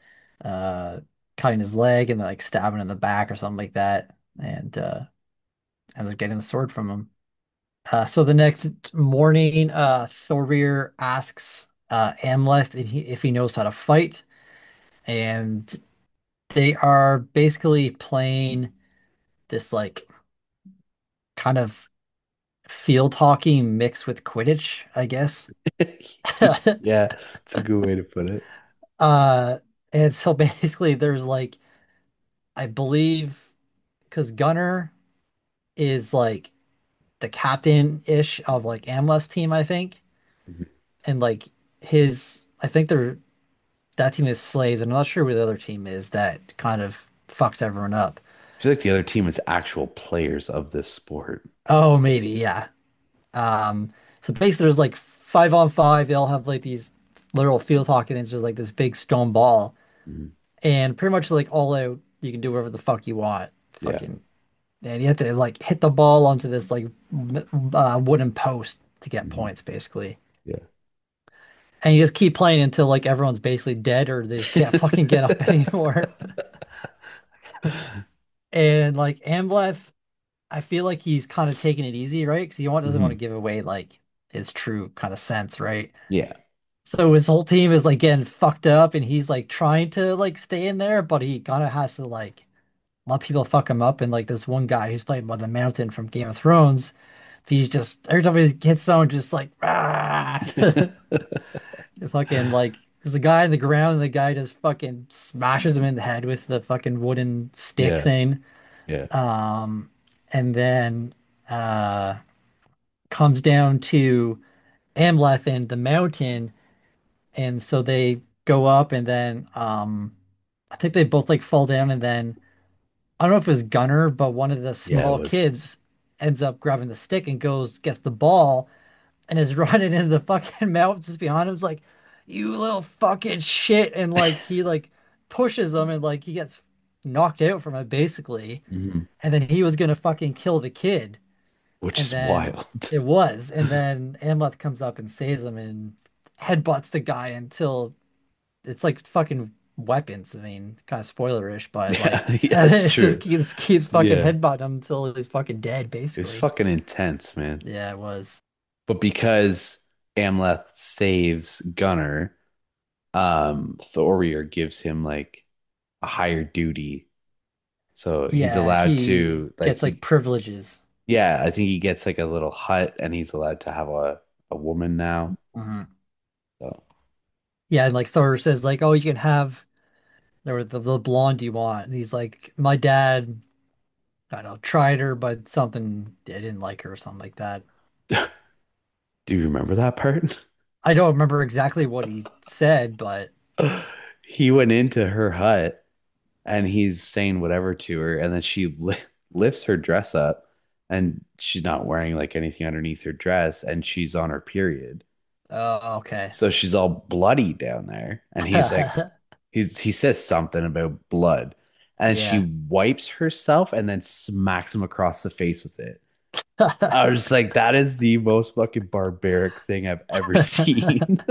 [SPEAKER 3] uh cutting his leg and like stabbing in the back or something like that. And uh ends up getting the sword from him. Uh, so the next morning, uh, Thorir asks uh, Amleth if he, if he knows how to fight, and they are basically playing this like kind of field hockey mixed with Quidditch, I guess.
[SPEAKER 2] Yeah, it's a good way to put it.
[SPEAKER 3] Uh, and so basically there's like I believe because Gunner is like the captain-ish of like Amleth's team, I think.
[SPEAKER 2] Mhm.
[SPEAKER 3] And like his I think they're that team is Slaves. I'm not sure who the other team is that kind of fucks everyone up.
[SPEAKER 2] I feel like the other team is actual players of this sport.
[SPEAKER 3] Oh, maybe, yeah. Um, so basically there's like five on five, they all have like these literal field hockey and it's just like this big stone ball.
[SPEAKER 2] Mhm.
[SPEAKER 3] And pretty much like all out, you can do whatever the fuck you want.
[SPEAKER 2] Yeah.
[SPEAKER 3] Fucking and you have to like hit the ball onto this like m- uh, wooden post to get
[SPEAKER 2] Mhm.
[SPEAKER 3] points basically.
[SPEAKER 2] Yeah.
[SPEAKER 3] And you just keep playing until like everyone's basically dead or they just can't fucking get up anymore. And like Ambleth, I feel like he's kind of taking it easy, right? Because he want, doesn't want to
[SPEAKER 2] Mhm.
[SPEAKER 3] give away like his true kind of sense, right?
[SPEAKER 2] Yeah.
[SPEAKER 3] So his whole team is like getting fucked up and he's like trying to like stay in there, but he kind of has to like let people fuck him up. And like this one guy who's played by the Mountain from Game of Thrones, he's just every time he hits someone, just like ah, fucking like there's a guy on the ground and the guy just fucking smashes him in the head with the fucking wooden stick
[SPEAKER 2] Yeah.
[SPEAKER 3] thing.
[SPEAKER 2] Yeah.
[SPEAKER 3] Um, and then uh comes down to Amleth and the Mountain, and so they go up and then um I think they both like fall down and then I don't know if it was Gunner, but one of the
[SPEAKER 2] Yeah, it
[SPEAKER 3] small
[SPEAKER 2] was.
[SPEAKER 3] kids ends up grabbing the stick and goes gets the ball and is running into the fucking mountains just behind him. Is like, you little fucking shit, and like he like pushes him and like he gets knocked out from it basically,
[SPEAKER 2] Mhm.
[SPEAKER 3] and then he was gonna fucking kill the kid,
[SPEAKER 2] Which
[SPEAKER 3] and
[SPEAKER 2] is
[SPEAKER 3] then
[SPEAKER 2] wild.
[SPEAKER 3] it was, and then Amleth comes up and saves him and headbutts the guy until it's like fucking weapons. I mean, kind of spoilerish, but
[SPEAKER 2] Yeah,
[SPEAKER 3] like
[SPEAKER 2] yeah, it's
[SPEAKER 3] it just
[SPEAKER 2] true.
[SPEAKER 3] keeps keeps fucking
[SPEAKER 2] Yeah.
[SPEAKER 3] headbutting him until he's fucking dead,
[SPEAKER 2] It was
[SPEAKER 3] basically.
[SPEAKER 2] fucking intense, man.
[SPEAKER 3] Yeah, it was.
[SPEAKER 2] But because Amleth saves Gunner, um, Thorir gives him like a higher duty. So he's
[SPEAKER 3] Yeah,
[SPEAKER 2] allowed
[SPEAKER 3] he
[SPEAKER 2] to like
[SPEAKER 3] gets like
[SPEAKER 2] he
[SPEAKER 3] privileges.
[SPEAKER 2] yeah, I think he gets like a little hut and he's allowed to have a, a woman now.
[SPEAKER 3] Mhm.
[SPEAKER 2] So
[SPEAKER 3] Yeah, and like Thor says, like, oh, you can have the, the the blonde you want. And he's like, my dad, I don't know, tried her, but something I didn't like her or something like that.
[SPEAKER 2] do you remember that part?
[SPEAKER 3] I don't remember exactly what he said, but
[SPEAKER 2] He went into her hut and he's saying whatever to her, and then she li lifts her dress up, and she's not wearing like anything underneath her dress, and she's on her period,
[SPEAKER 3] oh, okay.
[SPEAKER 2] so she's all bloody down there, and he's like, he's he says something about blood, and she
[SPEAKER 3] Yeah.
[SPEAKER 2] wipes herself and then smacks him across the face with it. I was just like, that is the most fucking barbaric thing I've ever seen.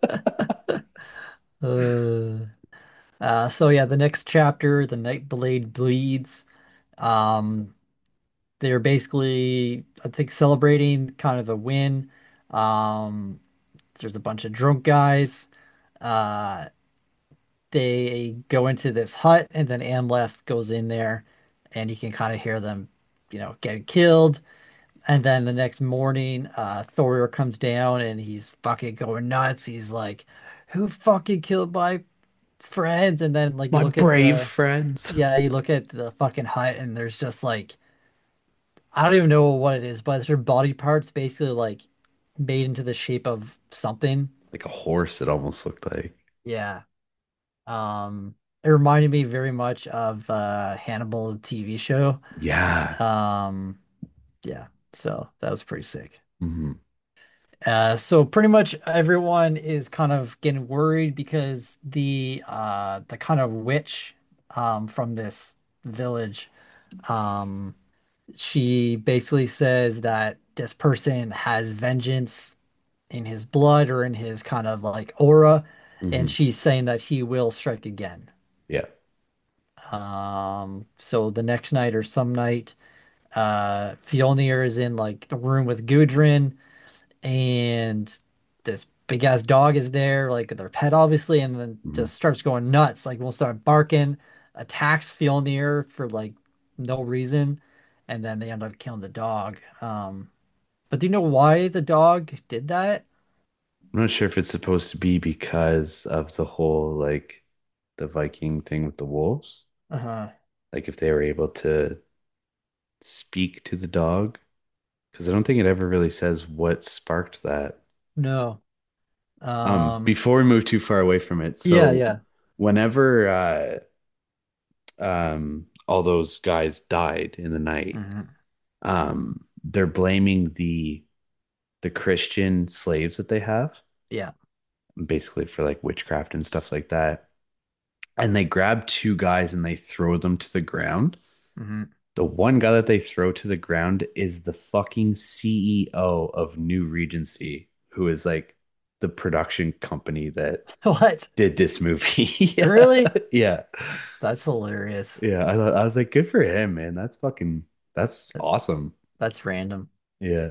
[SPEAKER 3] Uh, uh, so yeah, the next chapter, the Nightblade bleeds. Um, they're basically, I think, celebrating kind of a win. Um, there's a bunch of drunk guys. Uh, they go into this hut, and then Amleth goes in there, and you can kind of hear them, you know, getting killed. And then the next morning, uh, Thorir comes down, and he's fucking going nuts. He's like, "Who fucking killed my friends?" And then like you
[SPEAKER 2] My
[SPEAKER 3] look at
[SPEAKER 2] brave
[SPEAKER 3] the,
[SPEAKER 2] friends.
[SPEAKER 3] yeah, you look at the fucking hut, and there's just like I don't even know what it is, but it's her body parts basically like made into the shape of something.
[SPEAKER 2] Like a horse, it almost looked like.
[SPEAKER 3] Yeah. Um, it reminded me very much of uh Hannibal the T V show.
[SPEAKER 2] Yeah.
[SPEAKER 3] Um, yeah, so that was pretty sick.
[SPEAKER 2] Mhm.
[SPEAKER 3] Uh, so pretty much everyone is kind of getting worried because the uh the kind of witch um from this village um she basically says that this person has vengeance in his blood or in his kind of like aura, and
[SPEAKER 2] Mhm.
[SPEAKER 3] she's saying that he will strike again.
[SPEAKER 2] Yeah.
[SPEAKER 3] Um, so the next night or some night, uh, Fjolnir is in like the room with Gudrun, and this big ass dog is there, like their pet, obviously, and then
[SPEAKER 2] Mhm.
[SPEAKER 3] just starts going nuts. Like we'll start barking, attacks Fjolnir for like no reason, and then they end up killing the dog. Um, But do you know why the dog did that?
[SPEAKER 2] I'm not sure if it's supposed to be because of the whole like the Viking thing with the wolves.
[SPEAKER 3] Uh-huh.
[SPEAKER 2] Like if they were able to speak to the dog, because I don't think it ever really says what sparked that.
[SPEAKER 3] No.
[SPEAKER 2] Um,
[SPEAKER 3] Um,
[SPEAKER 2] before we move too far away from it,
[SPEAKER 3] yeah,
[SPEAKER 2] so
[SPEAKER 3] yeah.
[SPEAKER 2] whenever uh um all those guys died in the night,
[SPEAKER 3] Hmm.
[SPEAKER 2] um, they're blaming the the Christian slaves that they have,
[SPEAKER 3] Yeah.
[SPEAKER 2] basically for like witchcraft and stuff like that. And they grab two guys and they throw them to the ground.
[SPEAKER 3] Hmm.
[SPEAKER 2] The one guy that they throw to the ground is the fucking C E O of New Regency, who is like the production company that
[SPEAKER 3] What?
[SPEAKER 2] did this movie. Yeah.
[SPEAKER 3] Really?
[SPEAKER 2] Yeah.
[SPEAKER 3] That's hilarious.
[SPEAKER 2] Yeah. I thought I was like, good for him, man. That's fucking that's
[SPEAKER 3] That-
[SPEAKER 2] awesome.
[SPEAKER 3] That's random.
[SPEAKER 2] Yeah.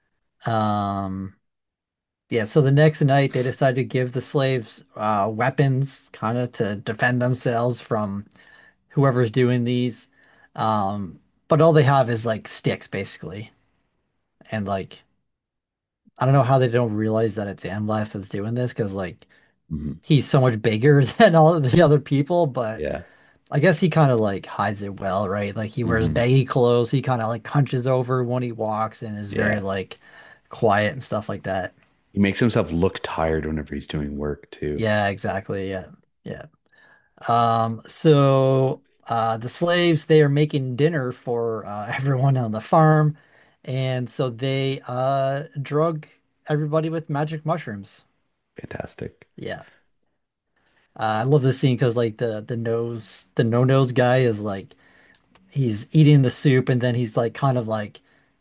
[SPEAKER 3] Um, yeah, so the next night they decide to give the slaves uh weapons kind of to defend themselves from whoever's doing these. Um, but all they have is like sticks basically. And like I don't know how they don't realize that it's Amleth that's doing this because like
[SPEAKER 2] Mhm.
[SPEAKER 3] he's so much bigger than all of the other people, but
[SPEAKER 2] Yeah.
[SPEAKER 3] I guess he kind of like hides it well, right? Like he wears
[SPEAKER 2] Hmm.
[SPEAKER 3] baggy clothes, he kind of like hunches over when he walks and is very
[SPEAKER 2] Yeah.
[SPEAKER 3] like quiet and stuff like that.
[SPEAKER 2] He makes himself look tired whenever he's doing work too.
[SPEAKER 3] Yeah, exactly. Yeah. Yeah. Um, so uh the slaves they are making dinner for uh everyone on the farm, and so they uh drug everybody with magic mushrooms.
[SPEAKER 2] Fantastic.
[SPEAKER 3] Yeah. Uh, I love this scene because like the the nose the no nose guy is like he's eating the soup and then he's like kind of like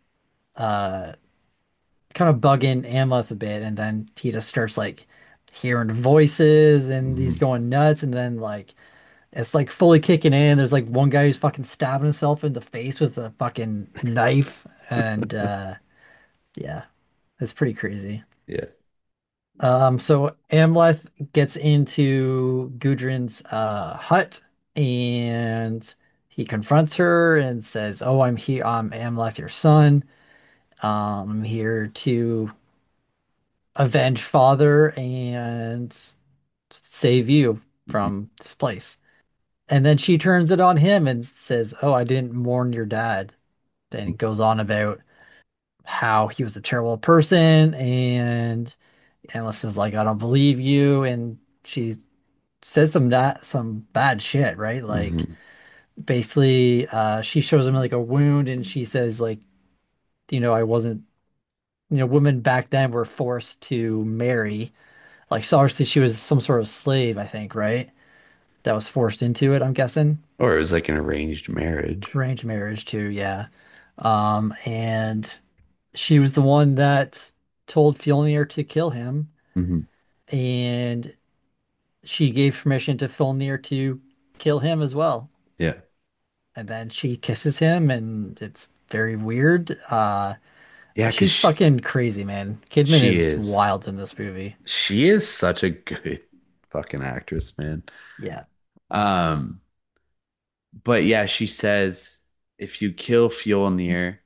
[SPEAKER 3] uh kind of bugging Amleth a bit, and then he just starts like hearing voices and he's
[SPEAKER 2] Hmm.
[SPEAKER 3] going nuts, and then like it's like fully kicking in. There's like one guy who's fucking stabbing himself in the face with a fucking knife, and uh yeah, it's pretty crazy.
[SPEAKER 2] Yeah.
[SPEAKER 3] Um, so Amleth gets into Gudrun's uh hut and he confronts her and says, "Oh, I'm here. I'm Amleth, your son. Um, I'm here to avenge father and save you
[SPEAKER 2] Mhm.
[SPEAKER 3] from this place." And then she turns it on him and says, "Oh, I didn't mourn your dad." Then it goes on about how he was a terrible person, and Amleth is like, "I don't believe you," and she says some that some bad shit, right? Like
[SPEAKER 2] Hmm.
[SPEAKER 3] basically, uh, she shows him like a wound, and she says like, you know, I wasn't, you know, women back then were forced to marry. Like, so obviously she was some sort of slave, I think, right? That was forced into it, I'm guessing.
[SPEAKER 2] Or it was like an arranged marriage.
[SPEAKER 3] Arranged marriage too, yeah. Um, and she was the one that told Fjolnir to kill him,
[SPEAKER 2] Hmm.
[SPEAKER 3] and she gave permission to Fjolnir to kill him as well.
[SPEAKER 2] Yeah.
[SPEAKER 3] And then she kisses him, and it's very weird. Uh,
[SPEAKER 2] Yeah, because
[SPEAKER 3] she's
[SPEAKER 2] she,
[SPEAKER 3] fucking crazy, man. Kidman
[SPEAKER 2] she
[SPEAKER 3] is
[SPEAKER 2] is.
[SPEAKER 3] wild in this movie.
[SPEAKER 2] She is such a good fucking actress, man.
[SPEAKER 3] Yeah.
[SPEAKER 2] Um, but yeah, she says if you kill Fjolnir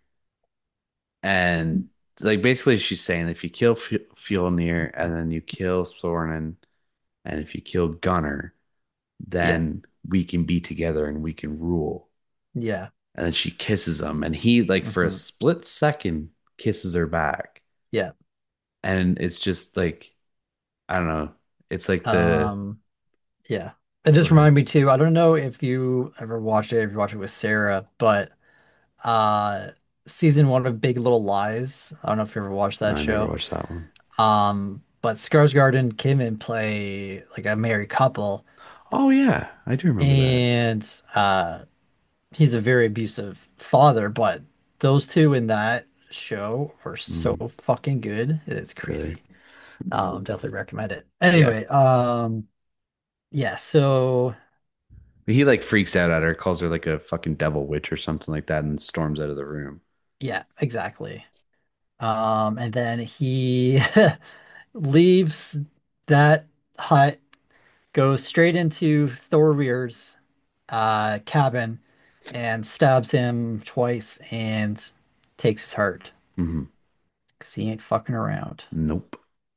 [SPEAKER 2] and like basically she's saying if you kill F Fjolnir and then you kill Soren and if you kill Gunnar,
[SPEAKER 3] Yeah.
[SPEAKER 2] then we can be together and we can rule.
[SPEAKER 3] Yeah.
[SPEAKER 2] And then she kisses him, and he like for a
[SPEAKER 3] Hmm.
[SPEAKER 2] split second kisses her back,
[SPEAKER 3] Yeah.
[SPEAKER 2] and it's just like I don't know. It's like the
[SPEAKER 3] Um, yeah. It just
[SPEAKER 2] go ahead.
[SPEAKER 3] reminded me too. I don't know if you ever watched it, if you watched it with Sarah, but uh season one of Big Little Lies. I don't know if you ever watched
[SPEAKER 2] No,
[SPEAKER 3] that
[SPEAKER 2] I never
[SPEAKER 3] show.
[SPEAKER 2] watched that one.
[SPEAKER 3] Um, but Skarsgård and Kim play like a married couple,
[SPEAKER 2] Oh yeah, I do remember that.
[SPEAKER 3] and uh he's a very abusive father, but those two in that show were so
[SPEAKER 2] Mm,
[SPEAKER 3] fucking good. It's
[SPEAKER 2] really?
[SPEAKER 3] crazy. Um, definitely recommend it.
[SPEAKER 2] Yeah.
[SPEAKER 3] Anyway, um, yeah, so
[SPEAKER 2] He like freaks out at her, calls her like a fucking devil witch or something like that, and storms out of the room.
[SPEAKER 3] yeah, exactly. Um, and then he leaves that hut, goes straight into Thorweir's uh cabin and stabs him twice and takes his heart.
[SPEAKER 2] Hmm.
[SPEAKER 3] because he ain't fucking around.
[SPEAKER 2] Nope.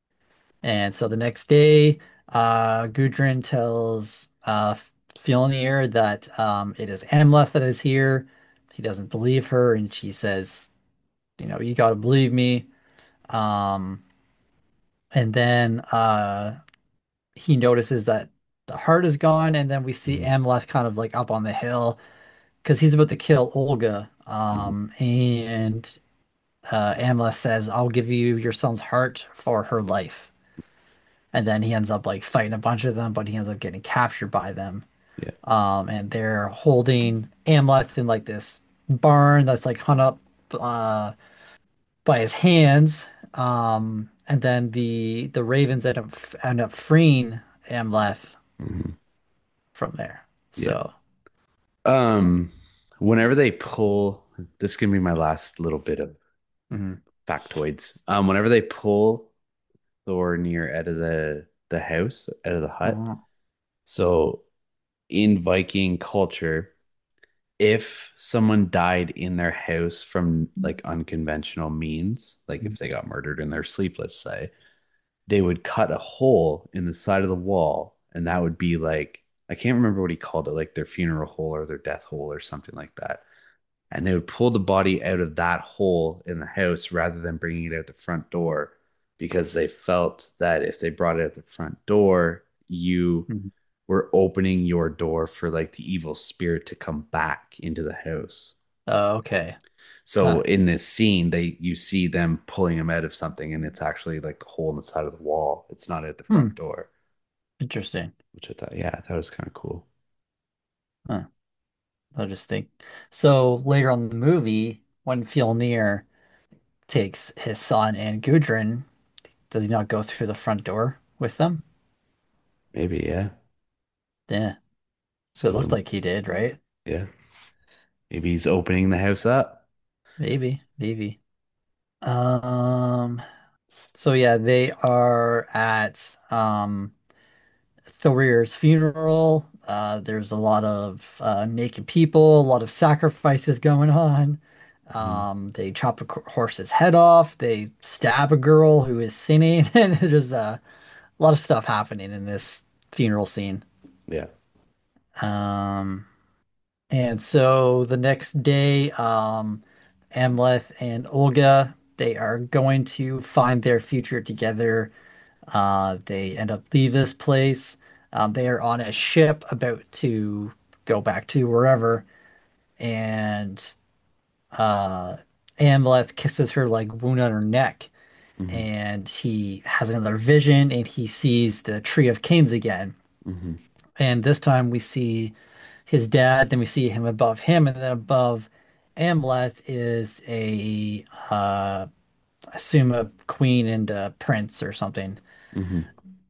[SPEAKER 3] And so the next day, uh, Gudrun tells uh, Fjolnir that um, it is Amleth that is here. He doesn't believe her, and she says, "You know, you gotta believe me." Um, and then uh, he notices that the heart is gone, and then we see
[SPEAKER 2] Mhm.
[SPEAKER 3] Amleth kind of like up on the hill because he's about to kill Olga.
[SPEAKER 2] Mhm.
[SPEAKER 3] Um, and uh, Amleth says, "I'll give you your son's heart for her life." And then he ends up like fighting a bunch of them, but he ends up getting captured by them.
[SPEAKER 2] Yeah.
[SPEAKER 3] Um, and they're holding Amleth in like this barn that's like hung up uh, by his hands. Um, and then the the ravens end up end up freeing Amleth
[SPEAKER 2] Mhm.
[SPEAKER 3] from there.
[SPEAKER 2] Yeah.
[SPEAKER 3] So,
[SPEAKER 2] Um, whenever they pull, this can be my last little bit of
[SPEAKER 3] mhm.
[SPEAKER 2] factoids. Um, whenever they pull Thornir out of the the house, out of the hut.
[SPEAKER 3] Mhm.
[SPEAKER 2] So in Viking culture, if someone died in their house from like unconventional means, like if they got murdered in their sleep, let's say, they would cut a hole in the side of the wall, and that would be like I can't remember what he called it, like their funeral hole or their death hole or something like that. And they would pull the body out of that hole in the house rather than bringing it out the front door because they felt that if they brought it out the front door, you
[SPEAKER 3] Mhm.
[SPEAKER 2] were opening your door for like the evil spirit to come back into the house.
[SPEAKER 3] Oh, okay.
[SPEAKER 2] So
[SPEAKER 3] Huh.
[SPEAKER 2] in this scene, they you see them pulling him out of something, and it's actually like the hole in the side of the wall. It's not at the
[SPEAKER 3] Hmm.
[SPEAKER 2] front door,
[SPEAKER 3] Interesting.
[SPEAKER 2] which I thought, yeah, that was kind of cool.
[SPEAKER 3] Huh. I'll just think. So later on in the movie, when Fjolnir takes his son and Gudrun, does he not go through the front door with them?
[SPEAKER 2] Maybe, yeah.
[SPEAKER 3] Yeah. It looked
[SPEAKER 2] So
[SPEAKER 3] like he did, right?
[SPEAKER 2] yeah, maybe he's opening the house up.
[SPEAKER 3] Maybe, maybe. Um, so yeah, they are at um Thorir's funeral. Uh, there's a lot of uh, naked people, a lot of sacrifices going on.
[SPEAKER 2] Mhm.
[SPEAKER 3] Um, they chop a co- horse's head off. They stab a girl who is sinning, and there's uh, a lot of stuff happening in this funeral scene.
[SPEAKER 2] Yeah.
[SPEAKER 3] Um, and so the next day, um, Amleth and Olga, they are going to find their future together. Uh, they end up leave this place. Um, they are on a ship about to go back to wherever, and uh, Amleth kisses her like wound on her neck,
[SPEAKER 2] Hmm.
[SPEAKER 3] and he has another vision, and he sees the Tree of Kings again.
[SPEAKER 2] Hmm.
[SPEAKER 3] And this time we see his dad, then we see him above him, and then above Amleth is a uh, I assume a queen and a prince or something.
[SPEAKER 2] Hmm.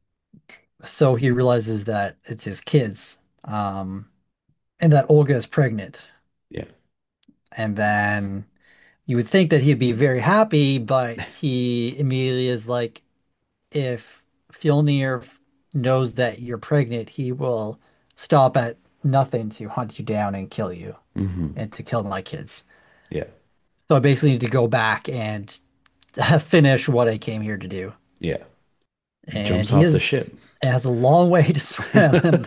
[SPEAKER 3] So he realizes that it's his kids, um, and that Olga is pregnant.
[SPEAKER 2] Yeah.
[SPEAKER 3] And then you would think that he'd be very happy, but he immediately is like, if Fjolnir knows that you're pregnant, he will stop at nothing to hunt you down and kill you
[SPEAKER 2] Hmm.
[SPEAKER 3] and to kill my kids.
[SPEAKER 2] Yeah.
[SPEAKER 3] So I basically need to go back and finish what I came here to do.
[SPEAKER 2] Yeah.
[SPEAKER 3] And
[SPEAKER 2] Jumps
[SPEAKER 3] he
[SPEAKER 2] off the
[SPEAKER 3] is
[SPEAKER 2] ship.
[SPEAKER 3] has a long way to swim.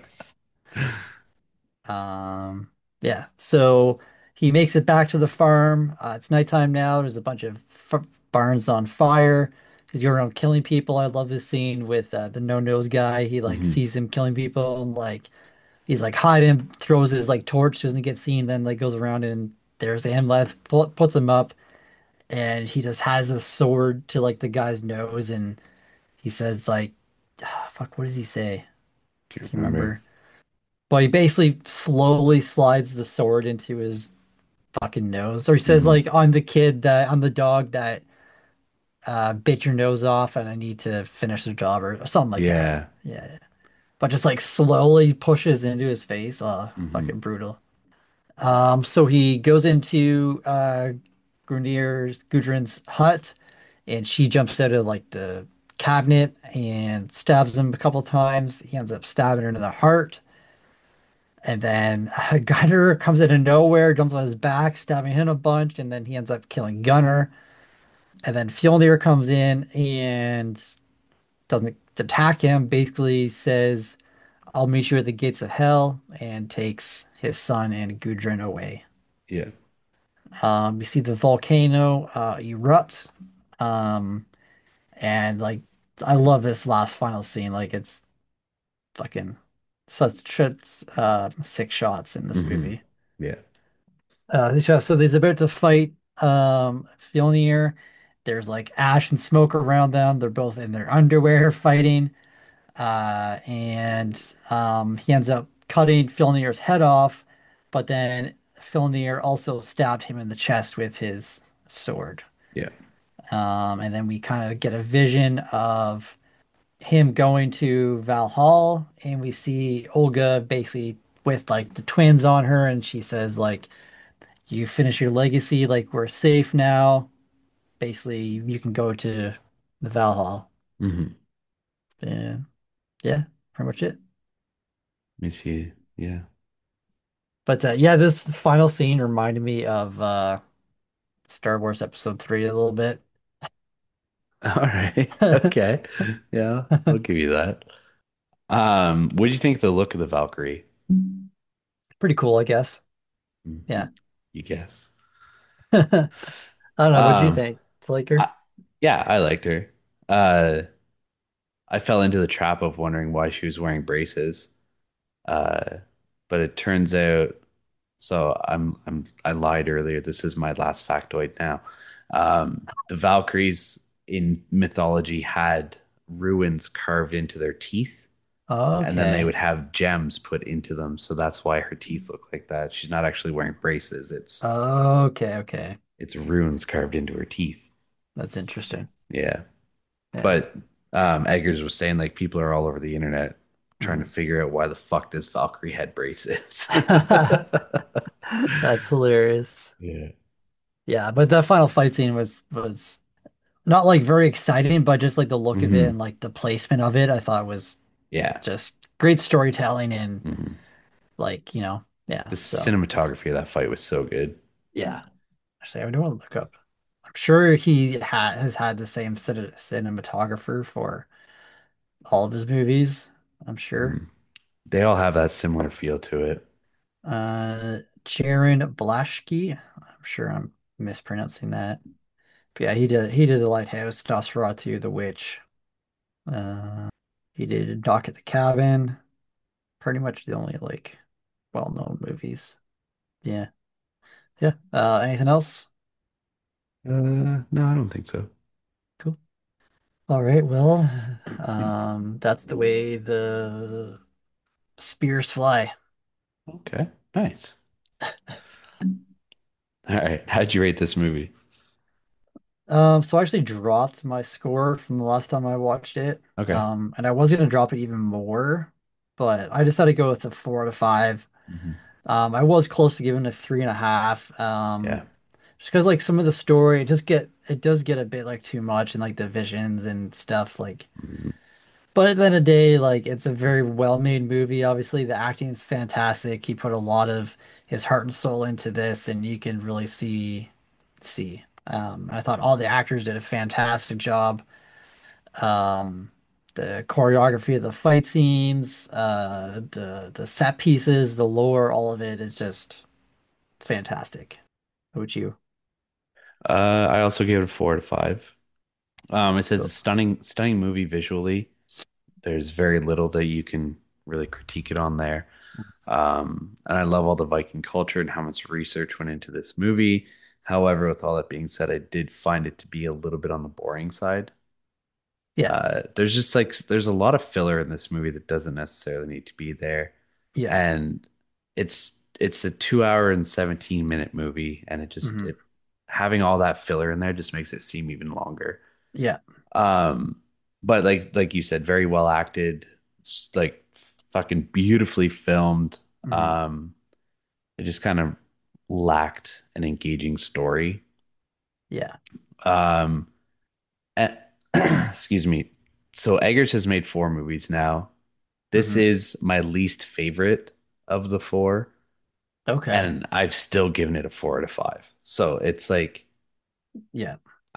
[SPEAKER 3] Um, yeah. So he makes it back to the farm. Uh, it's nighttime now. There's a bunch of f barns on fire because you're around killing people. I love this scene with uh, the no-nose guy. He like
[SPEAKER 2] Hmm.
[SPEAKER 3] sees him killing people and like he's like hiding, throws his like torch, doesn't get seen, then like goes around and there's Amleth, pu- puts him up, and he just has the sword to like the guy's nose, and he says like, ah, fuck, what does he say?
[SPEAKER 2] Can't
[SPEAKER 3] Do you
[SPEAKER 2] remember.
[SPEAKER 3] remember? But he basically slowly slides the sword into his fucking nose. Or he says
[SPEAKER 2] Hmm.
[SPEAKER 3] like, I'm the kid that I'm the dog that uh bit your nose off and I need to finish the job or, or something like that.
[SPEAKER 2] Yeah.
[SPEAKER 3] Yeah. But just like slowly pushes into his face. Oh,
[SPEAKER 2] Hmm.
[SPEAKER 3] fucking brutal. Um, so he goes into uh Gundir's Gudrun's hut and she jumps out of like the cabinet and stabs him a couple times. He ends up stabbing her in the heart. And then uh, Gunner comes out of nowhere, jumps on his back, stabbing him a bunch, and then he ends up killing Gunner. And then Fjolnir comes in and doesn't attack him, basically says, I'll meet you at the gates of hell, and takes his son and Gudrun away.
[SPEAKER 2] Yeah.
[SPEAKER 3] Um, you see the volcano uh, erupt. Um, and like, I love this last final scene. Like, it's fucking such uh, six shots in this
[SPEAKER 2] Hmm.
[SPEAKER 3] movie.
[SPEAKER 2] Yeah.
[SPEAKER 3] Uh, so so there's about to fight um Fjolnir. There's like ash and smoke around them. They're both in their underwear fighting. Uh, and um, he ends up cutting Fjolnir's head off, but then Fjolnir also stabbed him in the chest with his sword.
[SPEAKER 2] Yeah.
[SPEAKER 3] Um, and then we kind of get a vision of him going to Valhall, and we see Olga basically with like the twins on her, and she says like, "You finish your legacy, like we're safe now. Basically, you can go to the Valhall."
[SPEAKER 2] Hmm.
[SPEAKER 3] And yeah, pretty much it.
[SPEAKER 2] Let me see. Yeah.
[SPEAKER 3] But uh, yeah, this final scene reminded me of uh, Star Wars Episode three a little bit.
[SPEAKER 2] All right. Okay. Yeah, I'll give you that. Um, what do you think of the look of the Valkyrie?
[SPEAKER 3] Pretty cool, I guess.
[SPEAKER 2] Mhm.
[SPEAKER 3] Yeah.
[SPEAKER 2] You guess.
[SPEAKER 3] I don't know. What do you
[SPEAKER 2] Um,
[SPEAKER 3] think? It's like her?
[SPEAKER 2] I, yeah, I liked her. Uh, I fell into the trap of wondering why she was wearing braces. Uh, but it turns out, so I'm I'm I lied earlier. This is my last factoid now. Um, the Valkyries in mythology had runes carved into their teeth, and then they
[SPEAKER 3] Okay.
[SPEAKER 2] would have gems put into them. So that's why her teeth look like that. She's not actually wearing braces. It's
[SPEAKER 3] Okay. Okay.
[SPEAKER 2] it's runes carved into her teeth.
[SPEAKER 3] That's interesting.
[SPEAKER 2] Yeah.
[SPEAKER 3] Yeah.
[SPEAKER 2] But um, Eggers was saying like people are all over the internet trying to
[SPEAKER 3] Mhm.
[SPEAKER 2] figure out why the fuck this Valkyrie had braces.
[SPEAKER 3] That's hilarious.
[SPEAKER 2] Yeah.
[SPEAKER 3] Yeah, but that final fight scene was was not like very exciting, but just like the look of it
[SPEAKER 2] Hmm.
[SPEAKER 3] and like the placement of it, I thought was
[SPEAKER 2] Yeah.
[SPEAKER 3] just great storytelling and
[SPEAKER 2] Hmm.
[SPEAKER 3] like, you know, yeah.
[SPEAKER 2] The
[SPEAKER 3] So
[SPEAKER 2] cinematography of that fight was so good.
[SPEAKER 3] yeah. Actually, I do want to look up. I'm sure he ha has had the same cine cinematographer for all of his movies. I'm sure.
[SPEAKER 2] Mhm. They all have that similar feel to it.
[SPEAKER 3] Uh, Jaron Blaschke. I'm sure I'm mispronouncing that. But yeah, he did he did The Lighthouse, Nosferatu, The Witch. Uh, he did Dock at the Cabin. Pretty much the only like well-known movies. Yeah. Yeah. Uh, anything else?
[SPEAKER 2] Uh, no, I don't think so.
[SPEAKER 3] Cool. All right. Well, um, that's the way the spears fly.
[SPEAKER 2] Okay, nice. All right, how'd you rate this movie?
[SPEAKER 3] Um, so I actually dropped my score from the last time I watched it.
[SPEAKER 2] Okay.
[SPEAKER 3] Um, and I was gonna drop it even more, but I decided to go with a four out of five.
[SPEAKER 2] Hmm.
[SPEAKER 3] Um, I was close to giving it a three and a half. Um,
[SPEAKER 2] Yeah.
[SPEAKER 3] just because like some of the story, it just get it does get a bit like too much and like the visions and stuff like.
[SPEAKER 2] Mhm.
[SPEAKER 3] But at the end of the day, like it's a very well-made movie. Obviously, the acting is fantastic. He put a lot of his heart and soul into this, and you can really see see. Um, I thought all the actors did a fantastic job. Um, the choreography of the fight scenes, uh, the the set pieces, the lore, all of it is just fantastic. How about you?
[SPEAKER 2] Uh, I also gave it a four to five. Um, it says a
[SPEAKER 3] Cool.
[SPEAKER 2] stunning, stunning movie visually. There's very little that you can really critique it on there. Um, and I love all the Viking culture and how much research went into this movie. However, with all that being said, I did find it to be a little bit on the boring side.
[SPEAKER 3] Yeah,
[SPEAKER 2] Uh, there's just like there's a lot of filler in this movie that doesn't necessarily need to be there,
[SPEAKER 3] yeah,
[SPEAKER 2] and it's it's a two hour and seventeen minute movie, and it just
[SPEAKER 3] hmm
[SPEAKER 2] it having all that filler in there just makes it seem even longer.
[SPEAKER 3] yeah,
[SPEAKER 2] Um, but like like you said, very well acted, s- like fucking beautifully filmed.
[SPEAKER 3] hmm
[SPEAKER 2] Um, it just kind of lacked an engaging story.
[SPEAKER 3] yeah,
[SPEAKER 2] Um, and- excuse me. So Eggers has made four movies now. This
[SPEAKER 3] hmm
[SPEAKER 2] is my least favorite of the four,
[SPEAKER 3] Okay,
[SPEAKER 2] and I've still given it a four out of five. So it's like
[SPEAKER 3] yeah,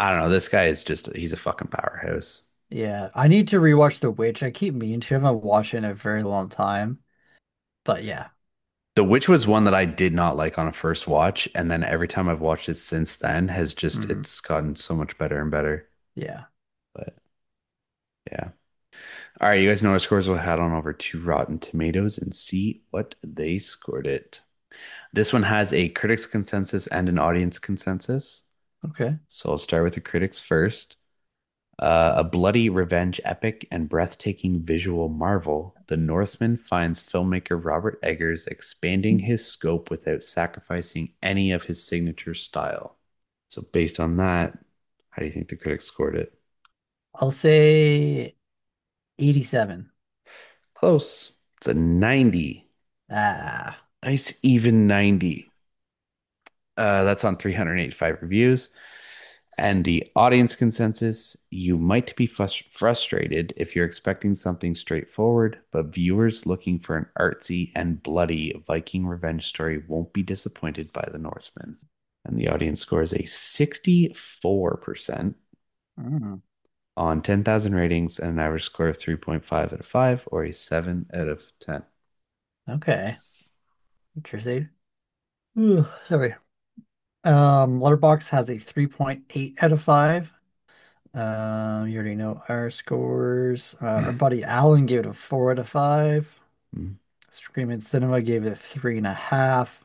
[SPEAKER 2] I don't know. This guy is just he's a fucking powerhouse.
[SPEAKER 3] Yeah, I need to rewatch The Witch. I keep meaning to. I haven't watched it in a very long time. But yeah.
[SPEAKER 2] The Witch was one that I did not like on a first watch, and then every time I've watched it since then has just
[SPEAKER 3] Hmm.
[SPEAKER 2] it's gotten so much better and better.
[SPEAKER 3] Yeah.
[SPEAKER 2] But yeah. All right, you guys know our scores. We'll head on over to Rotten Tomatoes and see what they scored it. This one has a critics consensus and an audience consensus.
[SPEAKER 3] Okay.
[SPEAKER 2] So I'll start with the critics first. Uh, a bloody revenge epic and breathtaking visual marvel, The Northman finds filmmaker Robert Eggers expanding his scope without sacrificing any of his signature style. So, based on that, how do you think the critics scored it?
[SPEAKER 3] I'll say eighty-seven.
[SPEAKER 2] Close. It's a ninety.
[SPEAKER 3] Ah.
[SPEAKER 2] Nice, even ninety. Uh, that's on three hundred eighty-five reviews. And the audience consensus, you might be frus- frustrated if you're expecting something straightforward, but viewers looking for an artsy and bloody Viking revenge story won't be disappointed by The Northman. And the audience scores a sixty-four percent
[SPEAKER 3] Mm.
[SPEAKER 2] on ten thousand ratings and an average score of three point five out of five or a seven out of ten.
[SPEAKER 3] Okay. Interesting. Ooh, sorry. Um, Letterboxd has a three point eight out of five. Um, you already know our scores. Uh, our buddy Alan gave it a four out of five.
[SPEAKER 2] Mm.
[SPEAKER 3] Screaming Cinema gave it a three and a half.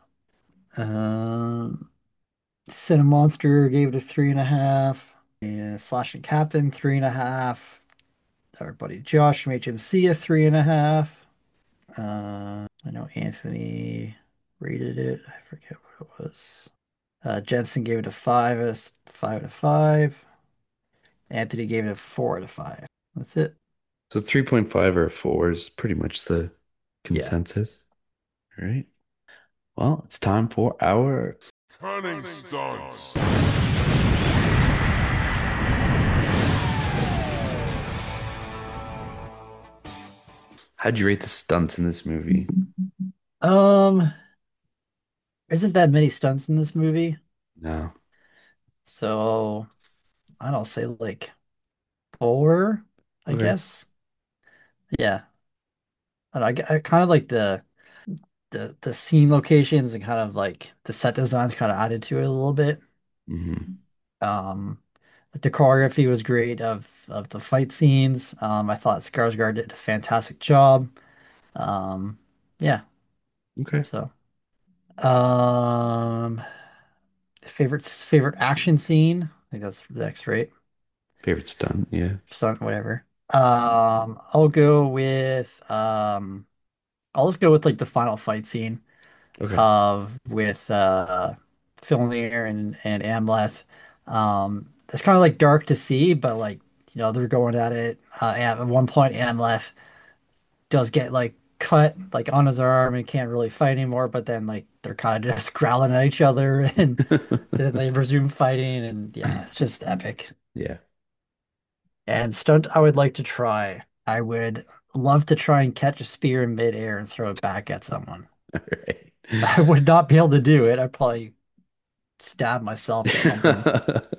[SPEAKER 3] Um, Cinemonster gave it a three and a half. And Slashing Captain, three and a half. Our buddy Josh from H M C, a three and a half. Uh, I know Anthony rated it. I forget what it was. Uh, Jensen gave it a five, a s- five out of five. Anthony gave it a four out of five. That's it.
[SPEAKER 2] So three point five or a four is pretty much the
[SPEAKER 3] Yeah.
[SPEAKER 2] consensus. All right. Well, it's time for our.
[SPEAKER 1] Cunning stunts.
[SPEAKER 2] How'd you rate the stunts in this movie?
[SPEAKER 3] Um, there isn't that many stunts in this movie,
[SPEAKER 2] No.
[SPEAKER 3] so I don't say like four, I
[SPEAKER 2] Okay.
[SPEAKER 3] guess. Yeah. I, don't know, I, I kind of like the the the scene locations and kind of like the set designs kind of added to it a little bit.
[SPEAKER 2] Hmm.
[SPEAKER 3] Um, the choreography was great of of the fight scenes. Um, I thought Skarsgård did a fantastic job. Um, yeah.
[SPEAKER 2] Okay.
[SPEAKER 3] So, um, favorite favorite action scene. I think that's next, right?
[SPEAKER 2] Favorite stunt. Yeah.
[SPEAKER 3] Stunt, whatever. Um, I'll go with um, I'll just go with like the final fight scene
[SPEAKER 2] Okay.
[SPEAKER 3] of with uh Fjolnir and and Amleth. Um, it's kind of like dark to see, but like you know they're going at it. Uh, and at one point, Amleth does get like cut like on his arm and can't really fight anymore. But then like they're kind of just growling at each other and then they resume fighting. And yeah, it's just epic.
[SPEAKER 2] Yeah.
[SPEAKER 3] And stunt I would like to try. I would love to try and catch a spear in midair and throw it back at someone.
[SPEAKER 2] All right.
[SPEAKER 3] I would not be able to do it. I'd probably stab myself or something.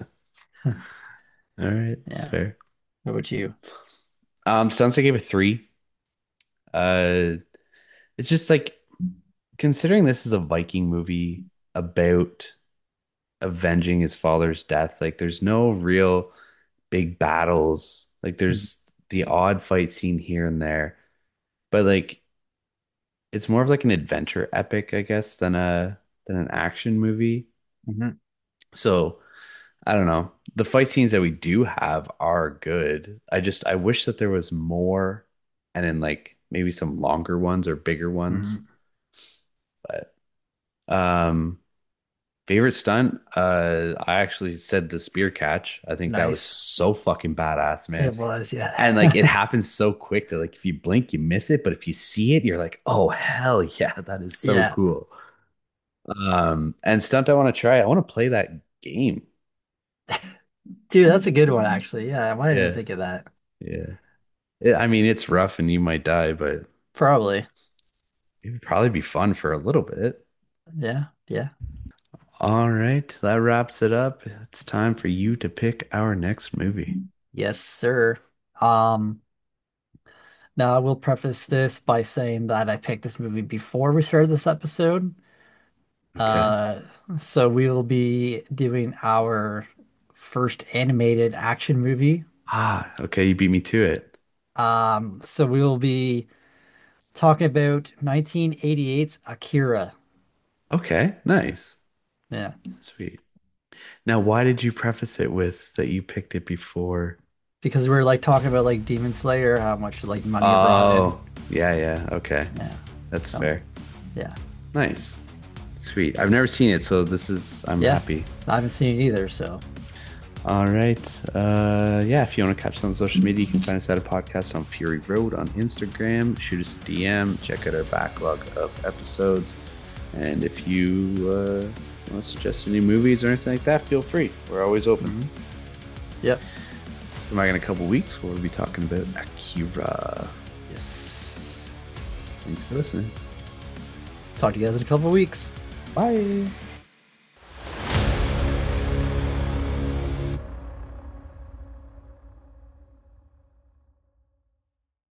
[SPEAKER 2] All right. That's
[SPEAKER 3] Yeah.
[SPEAKER 2] fair.
[SPEAKER 3] What about you?
[SPEAKER 2] Um, stunts I gave a three. Uh, it's just like considering this is a Viking movie about avenging his father's death, like there's no real big battles. Like there's the odd fight scene here and there, but like it's more of like an adventure epic, I guess, than a than an action movie.
[SPEAKER 3] Mm-hmm.
[SPEAKER 2] So I don't know. The fight scenes that we do have are good. I just I wish that there was more and then like maybe some longer ones or bigger ones.
[SPEAKER 3] Hmm.
[SPEAKER 2] But um favorite stunt, uh I actually said the spear catch. I think that was
[SPEAKER 3] Nice.
[SPEAKER 2] so fucking badass, man.
[SPEAKER 3] It was,
[SPEAKER 2] And like it
[SPEAKER 3] yeah.
[SPEAKER 2] happens so quick that like if you blink, you miss it, but if you see it, you're like, "Oh, hell yeah, that is so
[SPEAKER 3] Yeah.
[SPEAKER 2] cool." Um and stunt I want to try. I want to play that game.
[SPEAKER 3] Dude, that's a good one, actually. Yeah, why didn't I
[SPEAKER 2] Yeah.
[SPEAKER 3] think of that?
[SPEAKER 2] Yeah. It, I mean, it's rough and you might die, but
[SPEAKER 3] Probably.
[SPEAKER 2] it would probably be fun for a little bit.
[SPEAKER 3] Yeah, yeah.
[SPEAKER 2] All right, that wraps it up. It's time for you to pick our next movie.
[SPEAKER 3] Yes, sir. Um, Now I will preface this by saying that I picked this movie before we started this episode.
[SPEAKER 2] Okay.
[SPEAKER 3] Uh, so we will be doing our first animated action movie.
[SPEAKER 2] Ah, okay, you beat me to it.
[SPEAKER 3] Um, so we will be talking about nineteen eighty-eight's Akira.
[SPEAKER 2] Okay, nice.
[SPEAKER 3] Yeah,
[SPEAKER 2] Sweet. Now, why did you preface it with that you picked it before?
[SPEAKER 3] because we were like talking about like Demon Slayer, how much like money it brought in.
[SPEAKER 2] Oh, yeah, yeah. Okay.
[SPEAKER 3] Yeah,
[SPEAKER 2] That's
[SPEAKER 3] so
[SPEAKER 2] fair.
[SPEAKER 3] yeah,
[SPEAKER 2] Nice. Sweet. I've never seen it, so this is, I'm
[SPEAKER 3] yeah.
[SPEAKER 2] happy.
[SPEAKER 3] I haven't seen it either, so
[SPEAKER 2] All right. Uh, yeah, if you want to catch us on social media, you can find us at a podcast on Fury Road on Instagram. Shoot us a D M. Check out our backlog of episodes. And if you uh, want to suggest any movies or anything like that, feel free. We're always open.
[SPEAKER 3] yep.
[SPEAKER 2] Come back in a couple weeks, we'll be talking about Akira.
[SPEAKER 3] Yes.
[SPEAKER 2] Thanks for listening.
[SPEAKER 3] Talk to you guys in a couple of weeks.
[SPEAKER 2] Bye.